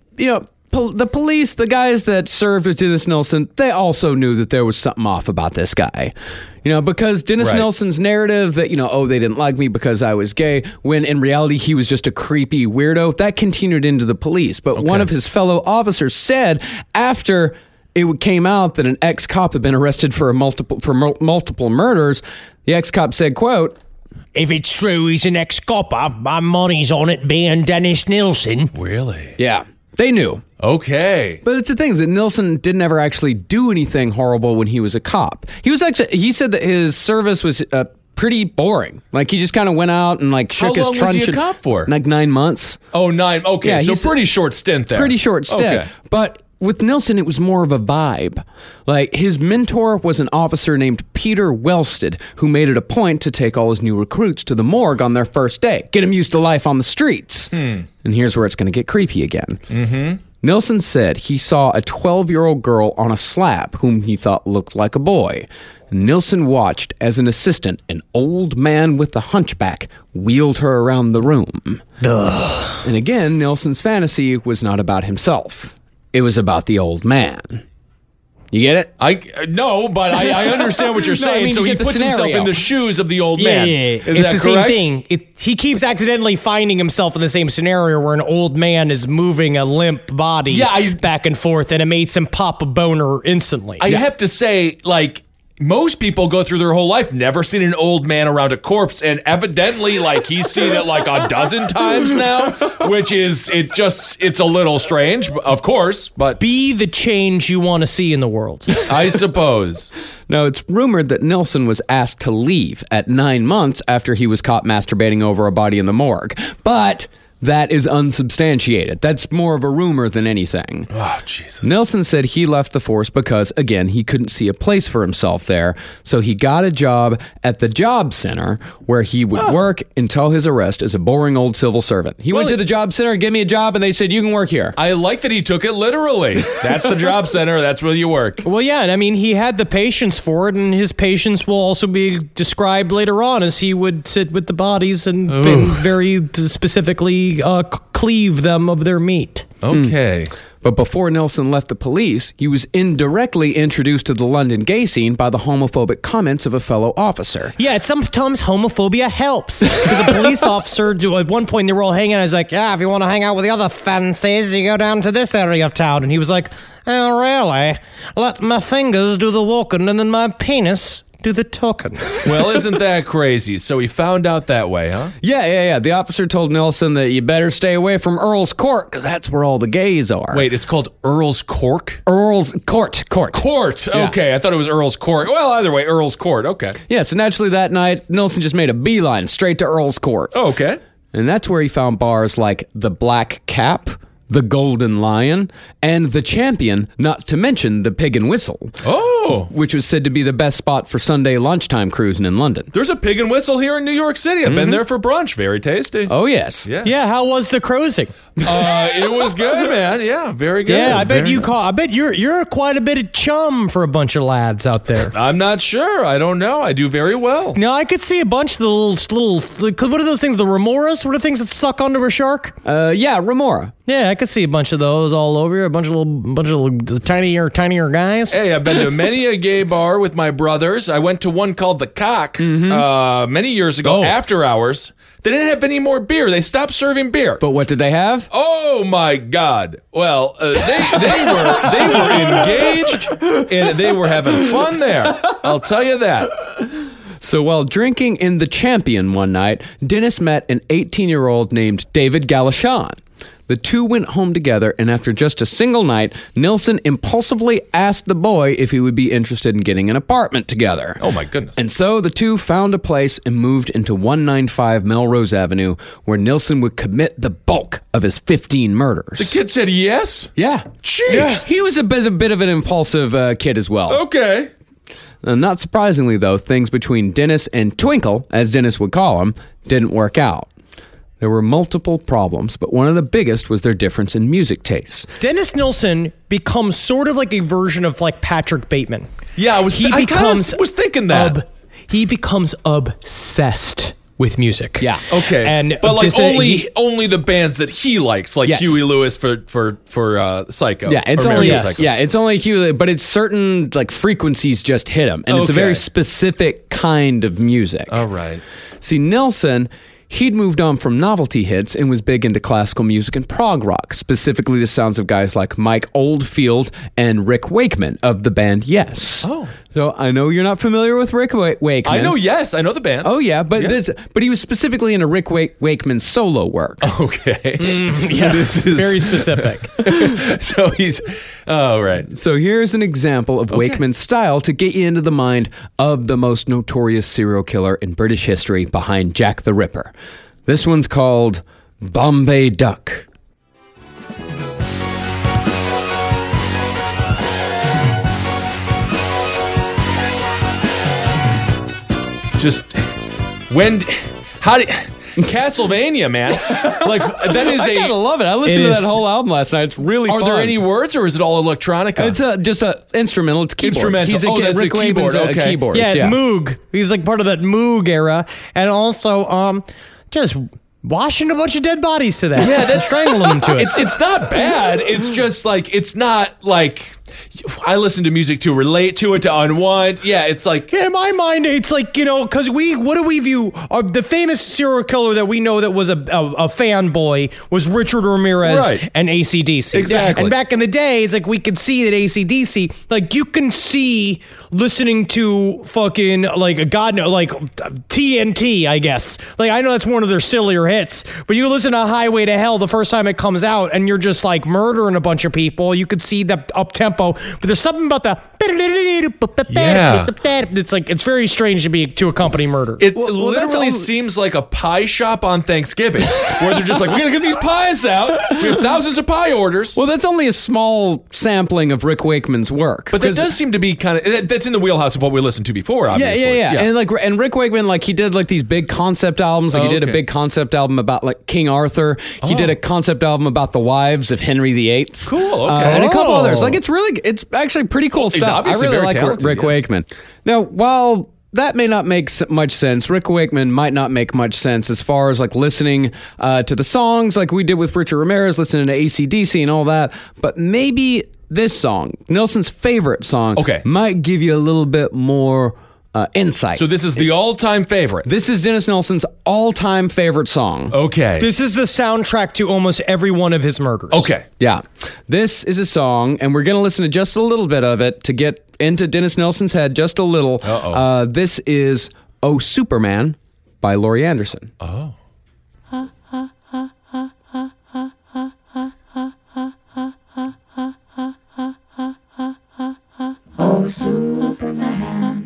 E: the police, the guys that served with Dennis Nilsen, they also knew that there was something off about this guy. Because Dennis Nilsen's narrative that, they didn't like me because I was gay, when in reality he was just a creepy weirdo, that continued into the police. But one of his fellow officers said after it came out that an ex-cop had been arrested for multiple murders, the ex-cop said, quote,
H: if it's true he's an ex-copper, my money's on it being Dennis Nilsen.
D: Really?
E: Yeah, they knew.
D: Okay.
E: But it's the thing is that Nilsen didn't ever actually do anything horrible when he was a cop. He said that his service was pretty boring. Like, he just kind of went out and like shook his truncheon.
D: How long was he a cop for?
E: Like 9 months.
D: Oh, 9. Okay,
E: Yeah,
D: so pretty short stint there.
E: Pretty short stint.
D: Okay.
E: But with Nilsen, it was more of a vibe. Like, his mentor was an officer named Peter Wellstead, who made it a point to take all his new recruits to the morgue on their first day, get them used to life on the streets. And here's where it's going to get creepy again. Mm-hmm. Nilsen said he saw a 12-year-old girl on a slab whom he thought looked like a boy. Nilsen watched as an assistant, an old man with a hunchback, wheeled her around the room. Ugh. And again, Nilsen's fantasy was not about himself. It was about the old man. You get it?
D: No, but I understand what you're saying.
E: I mean,
D: so he puts himself in the shoes of the old man.
C: Yeah.
D: Is
C: It's
D: that
C: the
D: correct?
C: same thing. He keeps accidentally finding himself in the same scenario where an old man is moving a limp body back and forth, and it makes him pop a boner instantly.
D: I have to say, like, most people go through their whole life never seen an old man around a corpse, and evidently, like, he's seen it like a dozen times now, which is, it's a little strange, of course, but...
C: Be the change you want to see in the world.
D: I suppose.
E: Now, it's rumored that Nilsen was asked to leave at 9 months after he was caught masturbating over a body in the morgue. But that is unsubstantiated. That's more of a rumor than anything.
D: Oh, Jesus.
E: Nilsen said he left the force because, again, he couldn't see a place for himself there, so he got a job at the job center where he would work until his arrest as a boring old civil servant. He went to the job center, give me a job, and they said, you can work here.
D: I like that he took it literally. That's the job center. That's where you work.
C: Well, yeah, and I mean, he had the patience for it, and his patience will also be described later on as he would sit with the bodies and very specifically cleave them of their meat.
D: Okay.
E: But before Nilsen left the police, he was indirectly introduced to the London gay scene by the homophobic comments of a fellow officer.
C: Yeah, sometimes homophobia helps. Because a police officer, at one point they were all hanging out, he's like, yeah, if you want to hang out with the other fancies, you go down to this area of town. And he was like, oh, really? Let my fingers do the walking and then my penis do the talking.
D: Well, isn't that crazy? So he found out that way, huh?
E: Yeah. The officer told Nilsen that you better stay away from Earl's Court because that's where all the gays are.
D: Wait, it's called Earl's Court?
E: Earl's Court.
D: Court. Okay, I thought it was Earl's Court. Well, either way, Earl's Court. Okay.
E: Yeah, so naturally that night, Nilsen just made a beeline straight to Earl's Court.
D: Oh, okay.
E: And that's where he found bars like the Black Cap, the Golden Lion, and the Champion, not to mention the Pig and Whistle.
D: Oh!
E: Which was said to be the best spot for Sunday lunchtime cruising in London.
D: There's a Pig and Whistle here in New York City. I've been there for brunch. Very tasty.
E: Oh, yes.
C: Yeah, how was the cruising?
D: It was good, man. Yeah, very good.
C: Yeah, I bet you're quite a bit of chum for a bunch of lads out there.
D: I'm not sure. I don't know. I do very well.
C: No, I could see a bunch of the little what are those things? The remoras? What are things that suck onto a shark?
E: Yeah, remora.
C: Yeah, I could see a bunch of those all over here. A bunch of little tinier guys.
D: Hey, I've been to many a gay bar with my brothers. I went to one called The Cock many years ago, after hours. They didn't have any more beer. They stopped serving beer.
E: But what did they have?
D: Oh my God! Well, they were engaged and they were having fun there. I'll tell you that.
E: So while drinking in the Champion one night, Dennis met an 18-year-old named David Galashan. The two went home together, and after just a single night, Nilsson impulsively asked the boy if he would be interested in getting an apartment together.
D: Oh my goodness.
E: And so the two found a place and moved into 195 Melrose Avenue, where Nilsson would commit the bulk of his 15 murders.
D: The kid said yes?
E: Yeah.
D: Jeez.
E: Yeah. He was a bit of an impulsive kid as well.
D: Okay.
E: Not surprisingly, though, things between Dennis and Twinkle, as Dennis would call him, didn't work out. There were multiple problems, but one of the biggest was their difference in music tastes.
C: Dennis Nilsson becomes sort of like a version of like Patrick Bateman.
D: Yeah, I was thinking that.
C: He becomes obsessed with music.
E: Yeah.
D: Okay.
C: And
D: but like
C: this-
D: only the bands that he likes, like
E: Yes.
D: Huey Lewis for Psycho.
E: Yeah, it's
D: or
E: only
D: American Psycho.
E: it's only Huey, but it's certain like frequencies just hit him, and it's a
D: Okay.
E: very specific kind of music.
D: All right.
E: See, Nilsson, he'd moved on from novelty hits and was big into classical music and prog rock, specifically the sounds of guys like Mike Oldfield and Rick Wakeman of the band Yes.
D: Oh.
E: So I know you're not familiar with Rick Wakeman.
D: I know Yes, I know the band.
E: Oh yeah, but but he was specifically into Rick Wakeman's solo work.
D: Okay.
C: yes, very specific.
D: So he's right.
E: So here's an example of Wakeman's style to get you into the mind of the most notorious serial killer in British history behind Jack the Ripper. This one's called Bombay Duck.
D: Just Castlevania, man. Like that is
E: I kind of love it. I listened to that whole album last night. It's really
D: Are
E: fun.
D: there any words or is it all electronica?
E: It's just an instrumental. It's keyboard.
D: Instrumental.
E: He's
D: That's
E: Rick
D: a keyboard.
E: Wakeman's
D: Okay.
E: a keyboardist.
C: Yeah, Moog. He's like part of that Moog era, and also just washing a bunch of dead bodies to that.
D: Yeah, that's
C: strangling them to it.
D: It's not bad. It's just like it's not like I listen to music to relate to it, to unwind. Yeah, it's like
C: in my mind, it's like, because what do we view? The famous serial killer that we know that was a fanboy was Richard Ramirez and AC/DC.
D: Exactly.
C: And back in the day, it's like we could see that AC/DC, like you can see listening to fucking like TNT, I guess. Like I know that's one of their sillier hits, but you listen to Highway to Hell the first time it comes out, and you're just like murdering a bunch of people. You could see the up tempo. But there's something about the it's like it's very strange to accompany murder.
D: it literally seems like a pie shop on Thanksgiving where they're just like, we're gonna get these pies out. We have thousands of pie orders.
E: Well, that's only a small sampling of Rick Wakeman's work.
D: But that does seem to be kind of that's in the wheelhouse of what we listened to before. Obviously,
E: Yeah. And Rick Wakeman, like he did like these big concept albums. Like he did a big concept album about like King Arthur. He did a concept album about the wives of Henry VIII.
D: Cool. Okay.
E: And a couple others. Like it's actually pretty cool
D: He's
E: stuff. I
D: obviously
E: really
D: very
E: like
D: talented,
E: Rick Wakeman. Now, while that may not make much sense, Rick Wakeman might not make much sense as far as like listening to the songs like we did with Richard Ramirez, listening to AC/DC and all that. But maybe this song, Nilsson's favorite song, might give you a little bit more insight.
D: So this is the all-time favorite.
E: This is Dennis Nilsson's all-time favorite song.
D: Okay.
C: This is the soundtrack to almost every one of his murders.
D: Okay.
E: Yeah. This is a song, and we're going to listen to just a little bit of it to get into Dennis Nilsson's head just a little. This is Oh Superman by Laurie Anderson.
D: Oh.
J: Oh, Superman.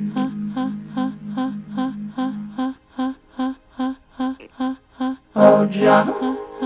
J: Oh, John.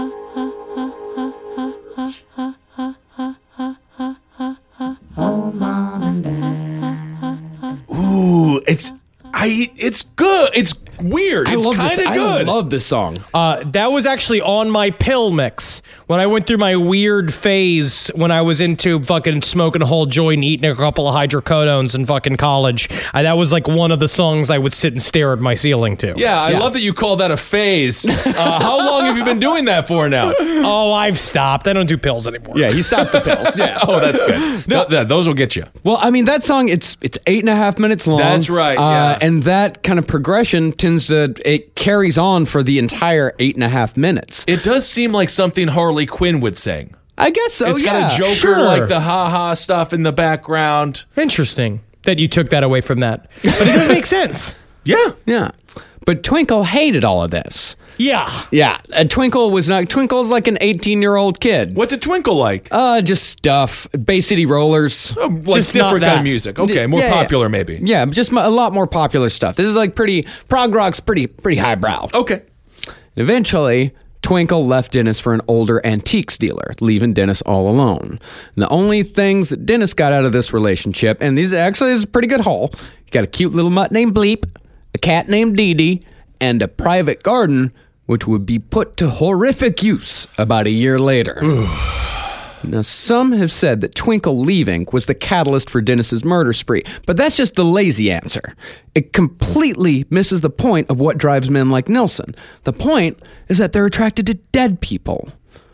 J: Oh, Mom and Dad.
D: Ooh, it's good. weird. It's kind of
E: I
D: good.
E: love this song.
C: That was actually on my pill mix when I went through my weird phase when I was into fucking smoking a whole joint and eating a couple of hydrocodones in fucking college. That was like one of the songs I would sit and stare at my ceiling to.
D: Yeah, I love that you call that a phase. How long have you been doing that for now?
C: Oh, I've stopped. I don't do pills anymore.
E: Yeah, he stopped the pills. Yeah.
D: Oh, that's good. No, those will get you.
E: Well, I mean, that song, it's 8.5 minutes long.
D: That's right, yeah.
E: And that kind of progression it carries on for the entire 8.5 minutes.
D: It does seem like something Harley Quinn would sing.
E: I guess so,
D: It's got a Joker,
C: sure.
D: like the ha-ha stuff in the background.
C: Interesting that you took that away from that. But it does make sense.
D: Yeah.
E: Yeah. But Twinkle hated all of this.
C: Yeah.
E: Yeah. Twinkle's like an 18-year-old kid.
D: What's a Twinkle like?
E: Just stuff. Bay City Rollers.
D: Like
C: Just not
D: different kind
C: that.
D: of music. Okay, more
E: Yeah,
D: popular maybe.
E: Yeah, just a lot more popular stuff. This is like prog rock's pretty highbrow.
D: Okay.
E: Eventually, Twinkle left Dennis for an older antiques dealer, leaving Dennis all alone. And the only things that Dennis got out of this relationship, and this is a pretty good haul. He got a cute little mutt named Bleep, a cat named Dee Dee, and a private garden, which would be put to horrific use about a year later. Now, some have said that Twinkle leaving was the catalyst for Dennis's murder spree, but that's just the lazy answer. It completely misses the point of what drives men like Nilsen. The point is that they're attracted to dead people.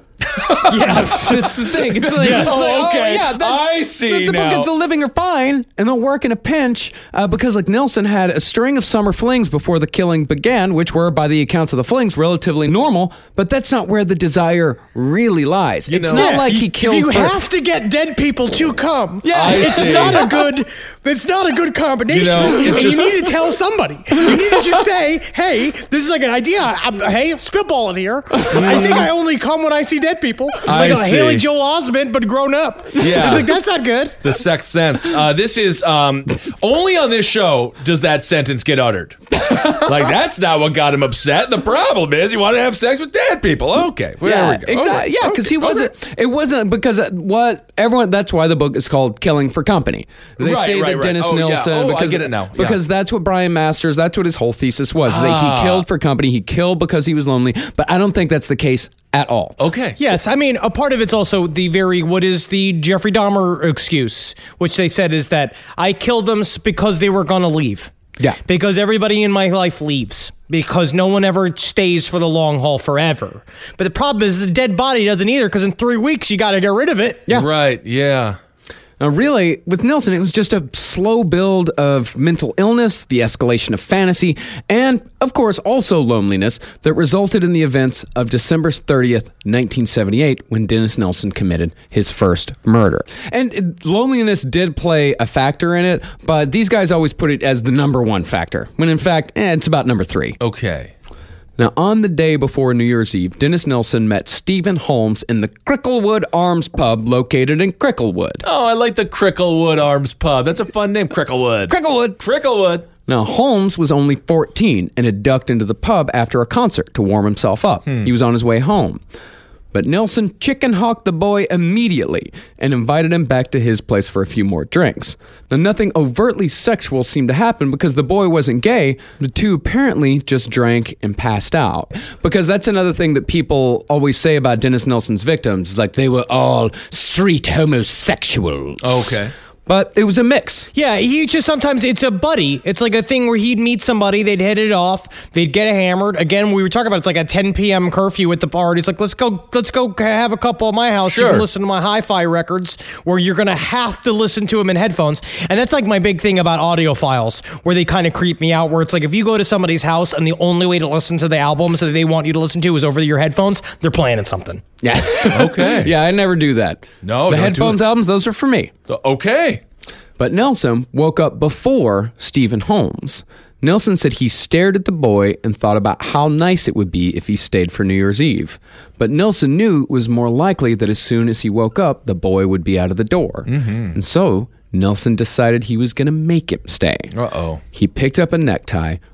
C: Yes.
E: That's the thing. It's like,
C: Yes.
E: it's like,
D: Okay.
E: I
D: see
E: that's
D: now.
E: Because the living are fine, and they'll work in a pinch. Because like Nilsen had a string of summer flings before the killing began, which were, by the accounts of the flings, relatively normal. But that's not where the desire really lies. It's not like he killed.
C: You
E: for-
C: have to get dead people to come.
E: Yeah,
C: it's
D: see.
C: not a good. It's not a good combination.
D: You know, it's
C: and
D: just-
C: you need to tell somebody. You need to just say, "Hey, this is like an idea. Hey, spitball it here. I think I only come when I see dead people, like a
D: see.
C: Haley Joel Osment, but grown up.
D: Yeah.
C: It's like that's not good.
D: The Sixth Sense. This is only on this show does that sentence get uttered. Like that's not what got him upset. The problem is he wanted to have sex with dead people. Okay, there
E: Yeah,
D: we go.
E: exactly. Yeah, because he wasn't. It wasn't because what everyone. That's why the book is called "Killing for Company." They
D: Right,
E: say
D: right,
E: that
D: right.
E: Dennis
D: Oh, yeah.
E: Nilsen.
D: Oh, I
E: because,
D: get it now. Yeah.
E: Because that's what Brian Masters. That's what his whole thesis was. That he killed for company. He killed because he was lonely. But I don't think that's the case at all.
D: Okay.
C: Yes, I mean, a part of it's also what is the Jeffrey Dahmer excuse, which they said is that I killed them because they were going to leave.
E: Yeah.
C: Because everybody in my life leaves. Because no one ever stays for the long haul forever. But the problem is the dead body doesn't either, because in 3 weeks you got to get rid of it.
E: Yeah.
D: Right. Yeah.
E: Now, really, with Nilsen, it was just a slow build of mental illness, the escalation of fantasy, and, of course, also loneliness that resulted in the events of December 30th, 1978, when Dennis Nilsen committed his first murder. And loneliness did play a factor in it, but these guys always put it as the number one factor, when in fact, it's about number 3.
D: Okay.
E: Now, on the day before New Year's Eve, Dennis Nilsen met Stephen Holmes in the Cricklewood Arms pub located in Cricklewood.
D: Oh, I like the Cricklewood Arms Pub. That's a fun name, Cricklewood. Cricklewood.
E: Now, Holmes was only 14 and had ducked into the pub after a concert to warm himself up. He was on his way home. But Nilsen chicken-hawked the boy immediately and invited him back to his place for a few more drinks. Now, nothing overtly sexual seemed to happen because the boy wasn't gay. The two apparently just drank and passed out. Because that's another thing that people always say about Dennis Nilsen's victims, is like they were all street homosexuals.
D: Okay.
E: But it was a mix.
C: Yeah, he just sometimes it's a buddy. It's like a thing where he'd meet somebody, they'd hit it off, they'd get hammered. Again, we were talking about it's like a 10 p.m. curfew at the party. It's like let's go have a couple at my house. You
D: Sure.
C: can listen to my hi-fi records, where you're gonna have to listen to them in headphones. And that's like my big thing about audiophiles, where they kind of creep me out. Where it's like if you go to somebody's house and the only way to listen to the albums that they want you to listen to is over your headphones, they're playing something.
E: Yeah.
D: Okay.
E: Yeah, I never do that.
D: No,
E: the
D: don't do
E: headphones
D: it.
E: albums, those are for me.
D: Okay.
E: But Nilsen woke up before Stephen Holmes. Nilsen said he stared at the boy and thought about how nice it would be if he stayed for New Year's Eve. But Nilsen knew it was more likely that as soon as he woke up, the boy would be out of the door. And so Nilsen decided he was going to make him stay.
D: Uh-oh.
E: He picked up a necktie,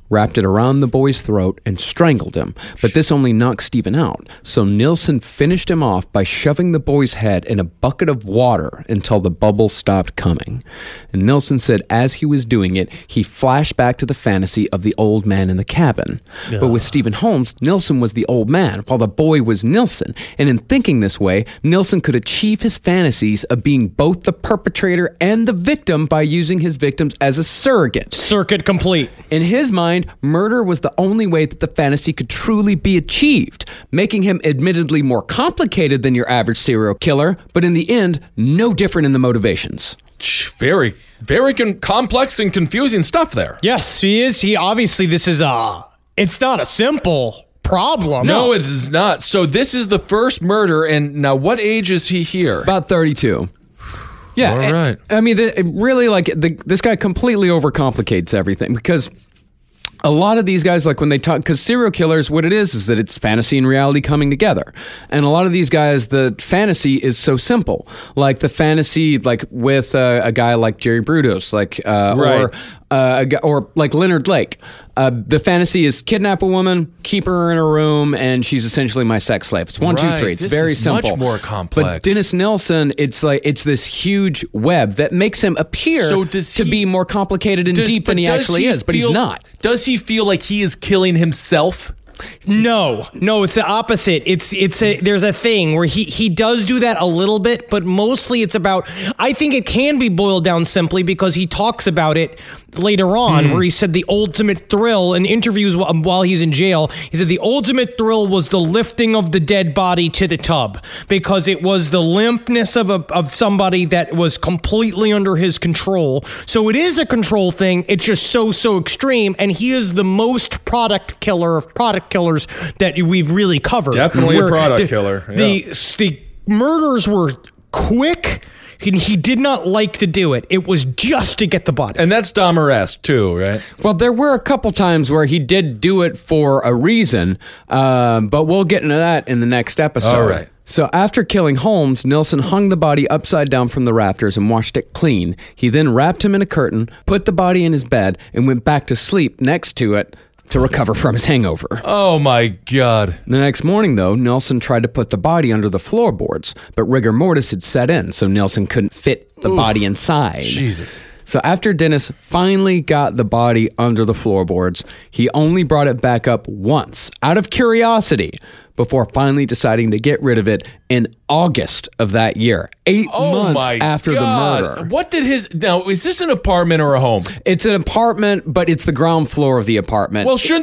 E: wrapped it around the boy's throat, and strangled him. But this only knocked Stephen out. So Nilsen finished him off by shoving the boy's head in a bucket of water until the bubbles stopped coming. And Nilsen said as he was doing it, he flashed back to the fantasy of the old man in the cabin. But with Stephen Holmes, Nilsen was the old man, while the boy was Nilsen. And in thinking this way, Nilsen could achieve his fantasies of being both the perpetrator and the victim by using his victims as a surrogate.
C: Circuit complete.
E: In his mind, murder was the only way that the fantasy could truly be achieved, making him admittedly more complicated than your average serial killer, but in the end, no different in the motivations.
D: Very, very complex and confusing stuff there.
C: Yes, he is. Obviously, this is it's not a simple problem.
D: No, it is not. So this is the first murder, and now what age is he here?
E: About 32. Yeah.
D: All right.
E: I mean, this guy completely overcomplicates everything because a lot of these guys, like when they talk, because serial killers, what it is that it's fantasy and reality coming together. And a lot of these guys, the fantasy is so simple. Like the fantasy, like with a guy like Jerry Brudos, like, or like Leonard Lake. The fantasy is kidnap a woman, keep her in a room, and she's essentially my sex slave. It's 1, 2, 3. It's
D: this
E: very
D: is
E: simple.
D: Much more complex.
E: But Dennis Nilsen, it's this huge web that makes him appear to be more complicated and deep than he actually is, but he's not.
D: Does he feel like he is killing himself?
C: No, it's the opposite. There's a thing where he does do that a little bit, but mostly it's about, I think it can be boiled down simply because he talks about it later on where he said the ultimate thrill in interviews while he's in jail. He said the ultimate thrill was the lifting of the dead body to the tub because it was the limpness of somebody that was completely under his control. So it is a control thing. It's just so extreme. And he is the most product killer of product killers that we've really covered.
D: Definitely a product killer. Yeah.
C: The murders were quick. He did not like to do it. It was just to get the body.
D: And that's Dahmer-esque too, right?
E: Well, there were a couple times where he did do it for a reason, but we'll get into that in the next episode.
D: All right.
E: So after killing Holmes, Nilsen hung the body upside down from the rafters and washed it clean. He then wrapped him in a curtain, put the body in his bed, and went back to sleep next to it to recover from his hangover.
D: Oh my God.
E: The next morning, though, Nilsen tried to put the body under the floorboards, but rigor mortis had set in, so Nilsen couldn't fit the body inside.
D: Jesus.
E: So after Dennis finally got the body under the floorboards, he only brought it back up once, out of curiosity, before finally deciding to get rid of it in August of that year, 8 months after the murder.
D: What did now, is this an apartment or a home?
E: It's an apartment, but it's the ground floor of the apartment.
D: Well, doesn't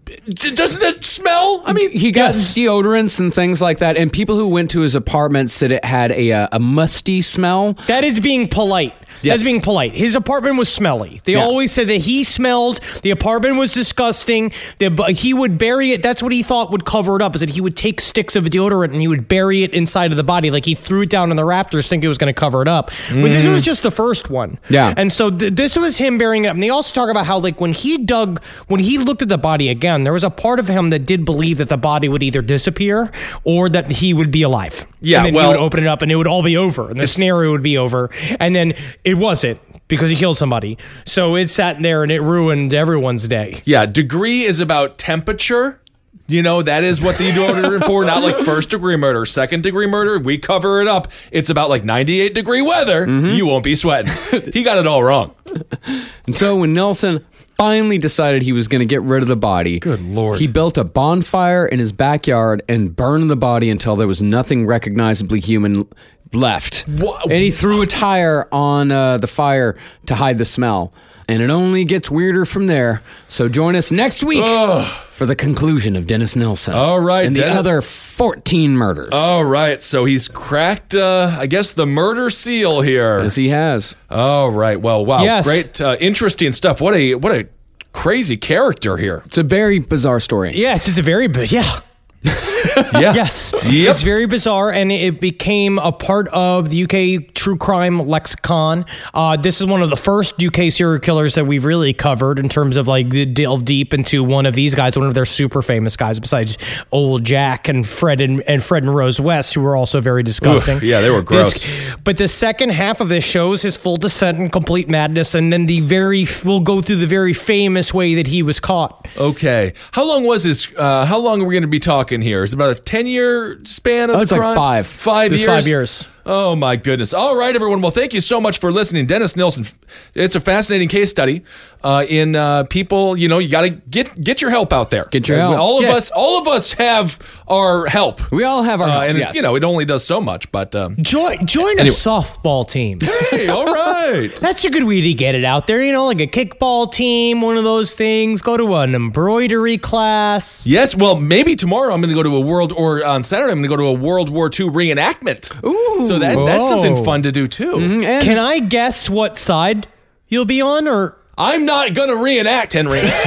D: that smell? I mean,
E: he got deodorants and things like that, and people who went to his apartment said it had a musty smell.
C: That is being polite.
D: Yes.
C: That's being polite. His apartment was smelly. They always said that he smelled. The apartment was disgusting. He would bury it. That's what he thought would cover it up, is that he would take sticks of deodorant and he would bury it inside of the body. Like he threw it down on the rafters thinking it was going to cover it up. But this was just the first one.
E: Yeah.
C: And so this was him burying it up. And they also talk about how like when he looked at the body again, there was a part of him that did believe that the body would either disappear or that he would be alive.
D: Yeah,
C: and then he would open it up and it would all be over. And the scenario would be over. And then it wasn't, because he killed somebody. So it sat there and it ruined everyone's day.
D: Yeah, degree is about temperature. You know, that is what the deodorant for, not like first degree murder. Second degree murder, we cover it up. It's about like 98 degree weather. You won't be sweating. He got it all wrong.
E: And so when Nilsen finally decided he was going to get rid of the body,
D: good Lord,
E: he built a bonfire in his backyard and burned the body until there was nothing recognizably human left.
D: What?
E: And he threw a tire on the fire to hide the smell. And it only gets weirder from there. So join us next week for the conclusion of Dennis Nilsen.
D: All right.
E: And the other 14 murders.
D: All right. So he's cracked, I guess, the murder seal here.
E: Yes, he has.
D: All right. Well, wow.
C: Yes.
D: Great, interesting stuff. What a crazy character here.
E: It's a very bizarre story.
C: Yes, it's a very big, yeah.
D: Yeah.
C: Yes.
D: Yep.
C: It's very bizarre, and it became a part of the UK true crime lexicon. This is one of the first UK serial killers that we've really covered in terms of like delve deep into one of these guys, one of their super famous guys, besides Old Jack and Fred and Rose West, who were also very disgusting.
D: Oof, yeah, they were gross.
C: But the second half of this shows his full descent and complete madness, and then we'll go through the very famous way that he was caught.
D: Okay. How long was this? How long are we going to be talking here? Is it about a 10-year span of the
E: It's like
D: crime?
E: 5.
D: 5 years?
C: 5 years.
D: Oh, my goodness. All right, everyone. Well, thank you so much for listening. Dennis Nilsen, it's a fascinating case study in people, you got to get your help out there.
E: Get your help.
D: All of us have our help.
E: We all have our help,
D: And,
E: yes.
D: it only does so much, but...
C: Join a softball team.
D: Hey, all right.
C: That's a good way to get it out there, like a kickball team, one of those things. Go to an embroidery class.
D: Yes, well, maybe tomorrow I'm going to go to on Saturday I'm going to go to a World War II reenactment.
E: Ooh.
D: So that's something fun to do too.
E: Mm-hmm.
C: Can I guess what side you'll be on, or...
D: I'm not going to reenact, Henry. Good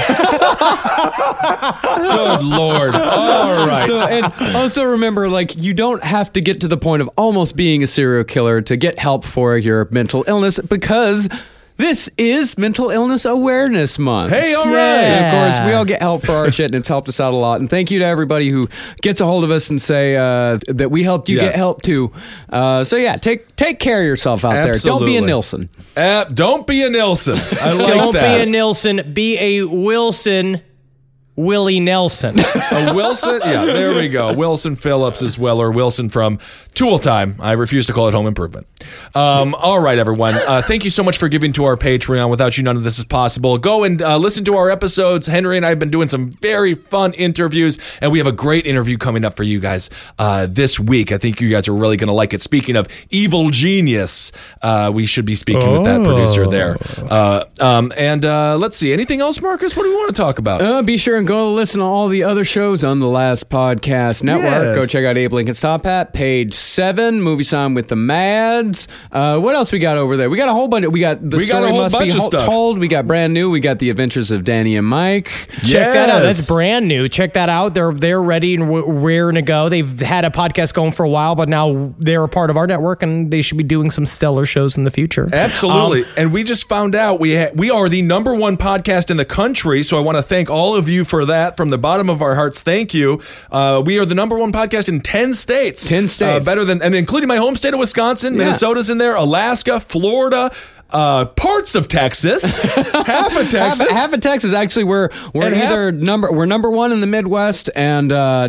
D: Lord. All right.
E: So, and also remember, you don't have to get to the point of almost being a serial killer to get help for your mental illness, because this is Mental Illness Awareness Month.
D: Hey, all right.
E: And of course, we all get help for our shit, and it's helped us out a lot. And thank you to everybody who gets a hold of us and say that we helped you get help too. So yeah, take care of yourself out there. Don't be a Nilsen.
D: Don't be a Nilsen. I like
C: Don't
D: that.
C: be a Nilsen. Be a Wilson. Willie Nelson.
D: A Wilson? Yeah, there we go. Wilson Phillips as well, or Wilson from Tool Time. I refuse to call it Home Improvement. All right, everyone. Thank you so much for giving to our Patreon. Without you, none of this is possible. Go and listen to our episodes. Henry and I have been doing some very fun interviews, and we have a great interview coming up for you guys this week. I think you guys are really going to like it. Speaking of Evil Genius, we should be speaking with that producer there. And let's see. Anything else, Marcus? What do we want to talk about?
E: Be sure and go listen to all the other shows on the Last Podcast Network.
D: Yes.
E: Go check out Abe Lincoln's Top Hat, page 7, Movie Time with the Mads. What else we got over there? We got a whole bunch. We got The Story Must Be Told. We got Brand New. We got The Adventures of Danny and Mike.
C: Check that out. That's brand new. Check that out. They're ready and raring to go. They've had a podcast going for a while, but now they're a part of our network, and they should be doing some stellar shows in the future.
D: Absolutely. And we just found out we are the #1 podcast in the country, so I want to thank all of you for that from the bottom of our hearts. Thank you. We are the #1 podcast in 10 states.
E: 10 states.
D: Better than, and including my home state of Wisconsin, Minnesota's in there, Alaska, Florida, parts of Texas, half of Texas.
E: Half of Texas. Actually, we're either #1 in the Midwest and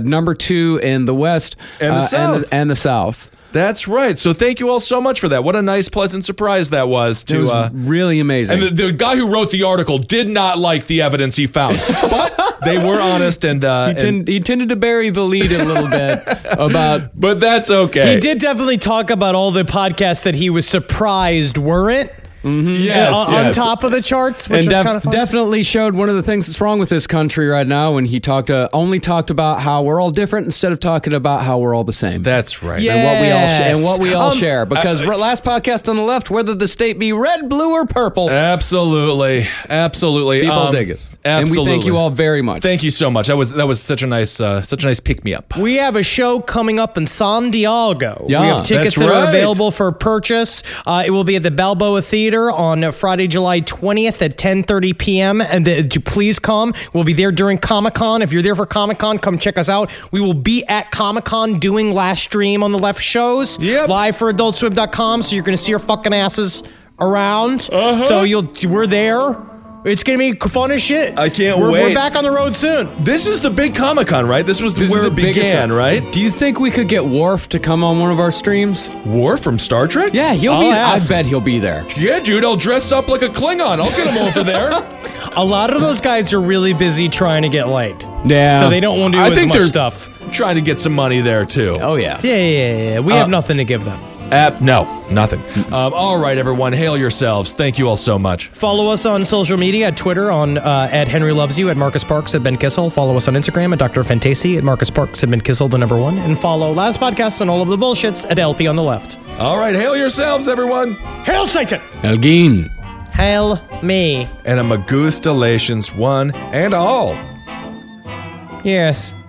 E: #2 in the West
D: and the South.
E: and the South.
D: That's right. So thank you all so much for that. What a nice, pleasant surprise that was.
E: It was really amazing.
D: And the guy who wrote the article did not like the evidence he found, but they were honest and
E: he tended to bury the lead a little bit about.
D: But that's okay.
C: He did definitely talk about all the podcasts that he was surprised weren't.
E: Mm-hmm.
D: Yes,
C: on top of the charts, which
E: and
C: was kind of fun.
E: definitely showed one of the things that's wrong with this country right now when he only talked about how we're all different instead of talking about how we're all the same.
D: That's right.
E: And what we all share. Because last podcast on the left, whether the state be red, blue, or purple.
D: Absolutely.
E: People dig us.
D: Absolutely.
E: And we thank you all very much.
D: Thank you so much. That was such a nice pick me up.
C: We have a show coming up in San Diego.
E: Yeah,
C: we have tickets
D: that's
C: that are
D: right.
C: available for purchase. It will be at the Balboa Theater on Friday, July 20th at 10:30 p.m. And please come. We'll be there during Comic-Con. If you're there for Comic-Con, come check us out. We will be at Comic-Con doing last stream on the left shows.
D: Yep.
C: Live for AdultSwim.com, so you're going to see our fucking asses around. So we're there. It's going to be fun as shit.
D: I can't
C: We're
D: wait.
C: back on the road soon.
D: This is the big Comic-Con, right? This was where it began, right?
E: Do you think we could get Worf to come on one of our streams?
D: Worf from Star Trek?
E: Yeah, he'll be. I bet he'll be there.
D: Yeah, dude, I'll dress up like a Klingon. I'll get him over there.
C: A lot of those guys are really busy trying to get laid.
E: Yeah.
C: So they don't want to do as much stuff.
D: Trying to get some money there, too.
E: Oh, yeah.
C: Yeah. We have nothing to give them.
D: No, nothing. All right, everyone. Hail yourselves. Thank you all so much.
C: Follow us on social media at Twitter at Henry Loves You, at Marcus Parks, at Ben Kissel. Follow us on Instagram at Dr. Fantasy, at Marcus Parks, at Ben Kissel, the #1. And follow Last Podcast and all of the bullshits at LP on the left.
D: All right, hail yourselves, everyone.
C: Hail Satan!
E: Elgin.
C: Hail me.
D: And a Magustalations one and all.
C: Yes.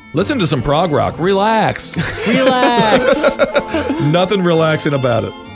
D: Listen to some prog rock. Relax.
C: Relax.
D: Nothing relaxing about it.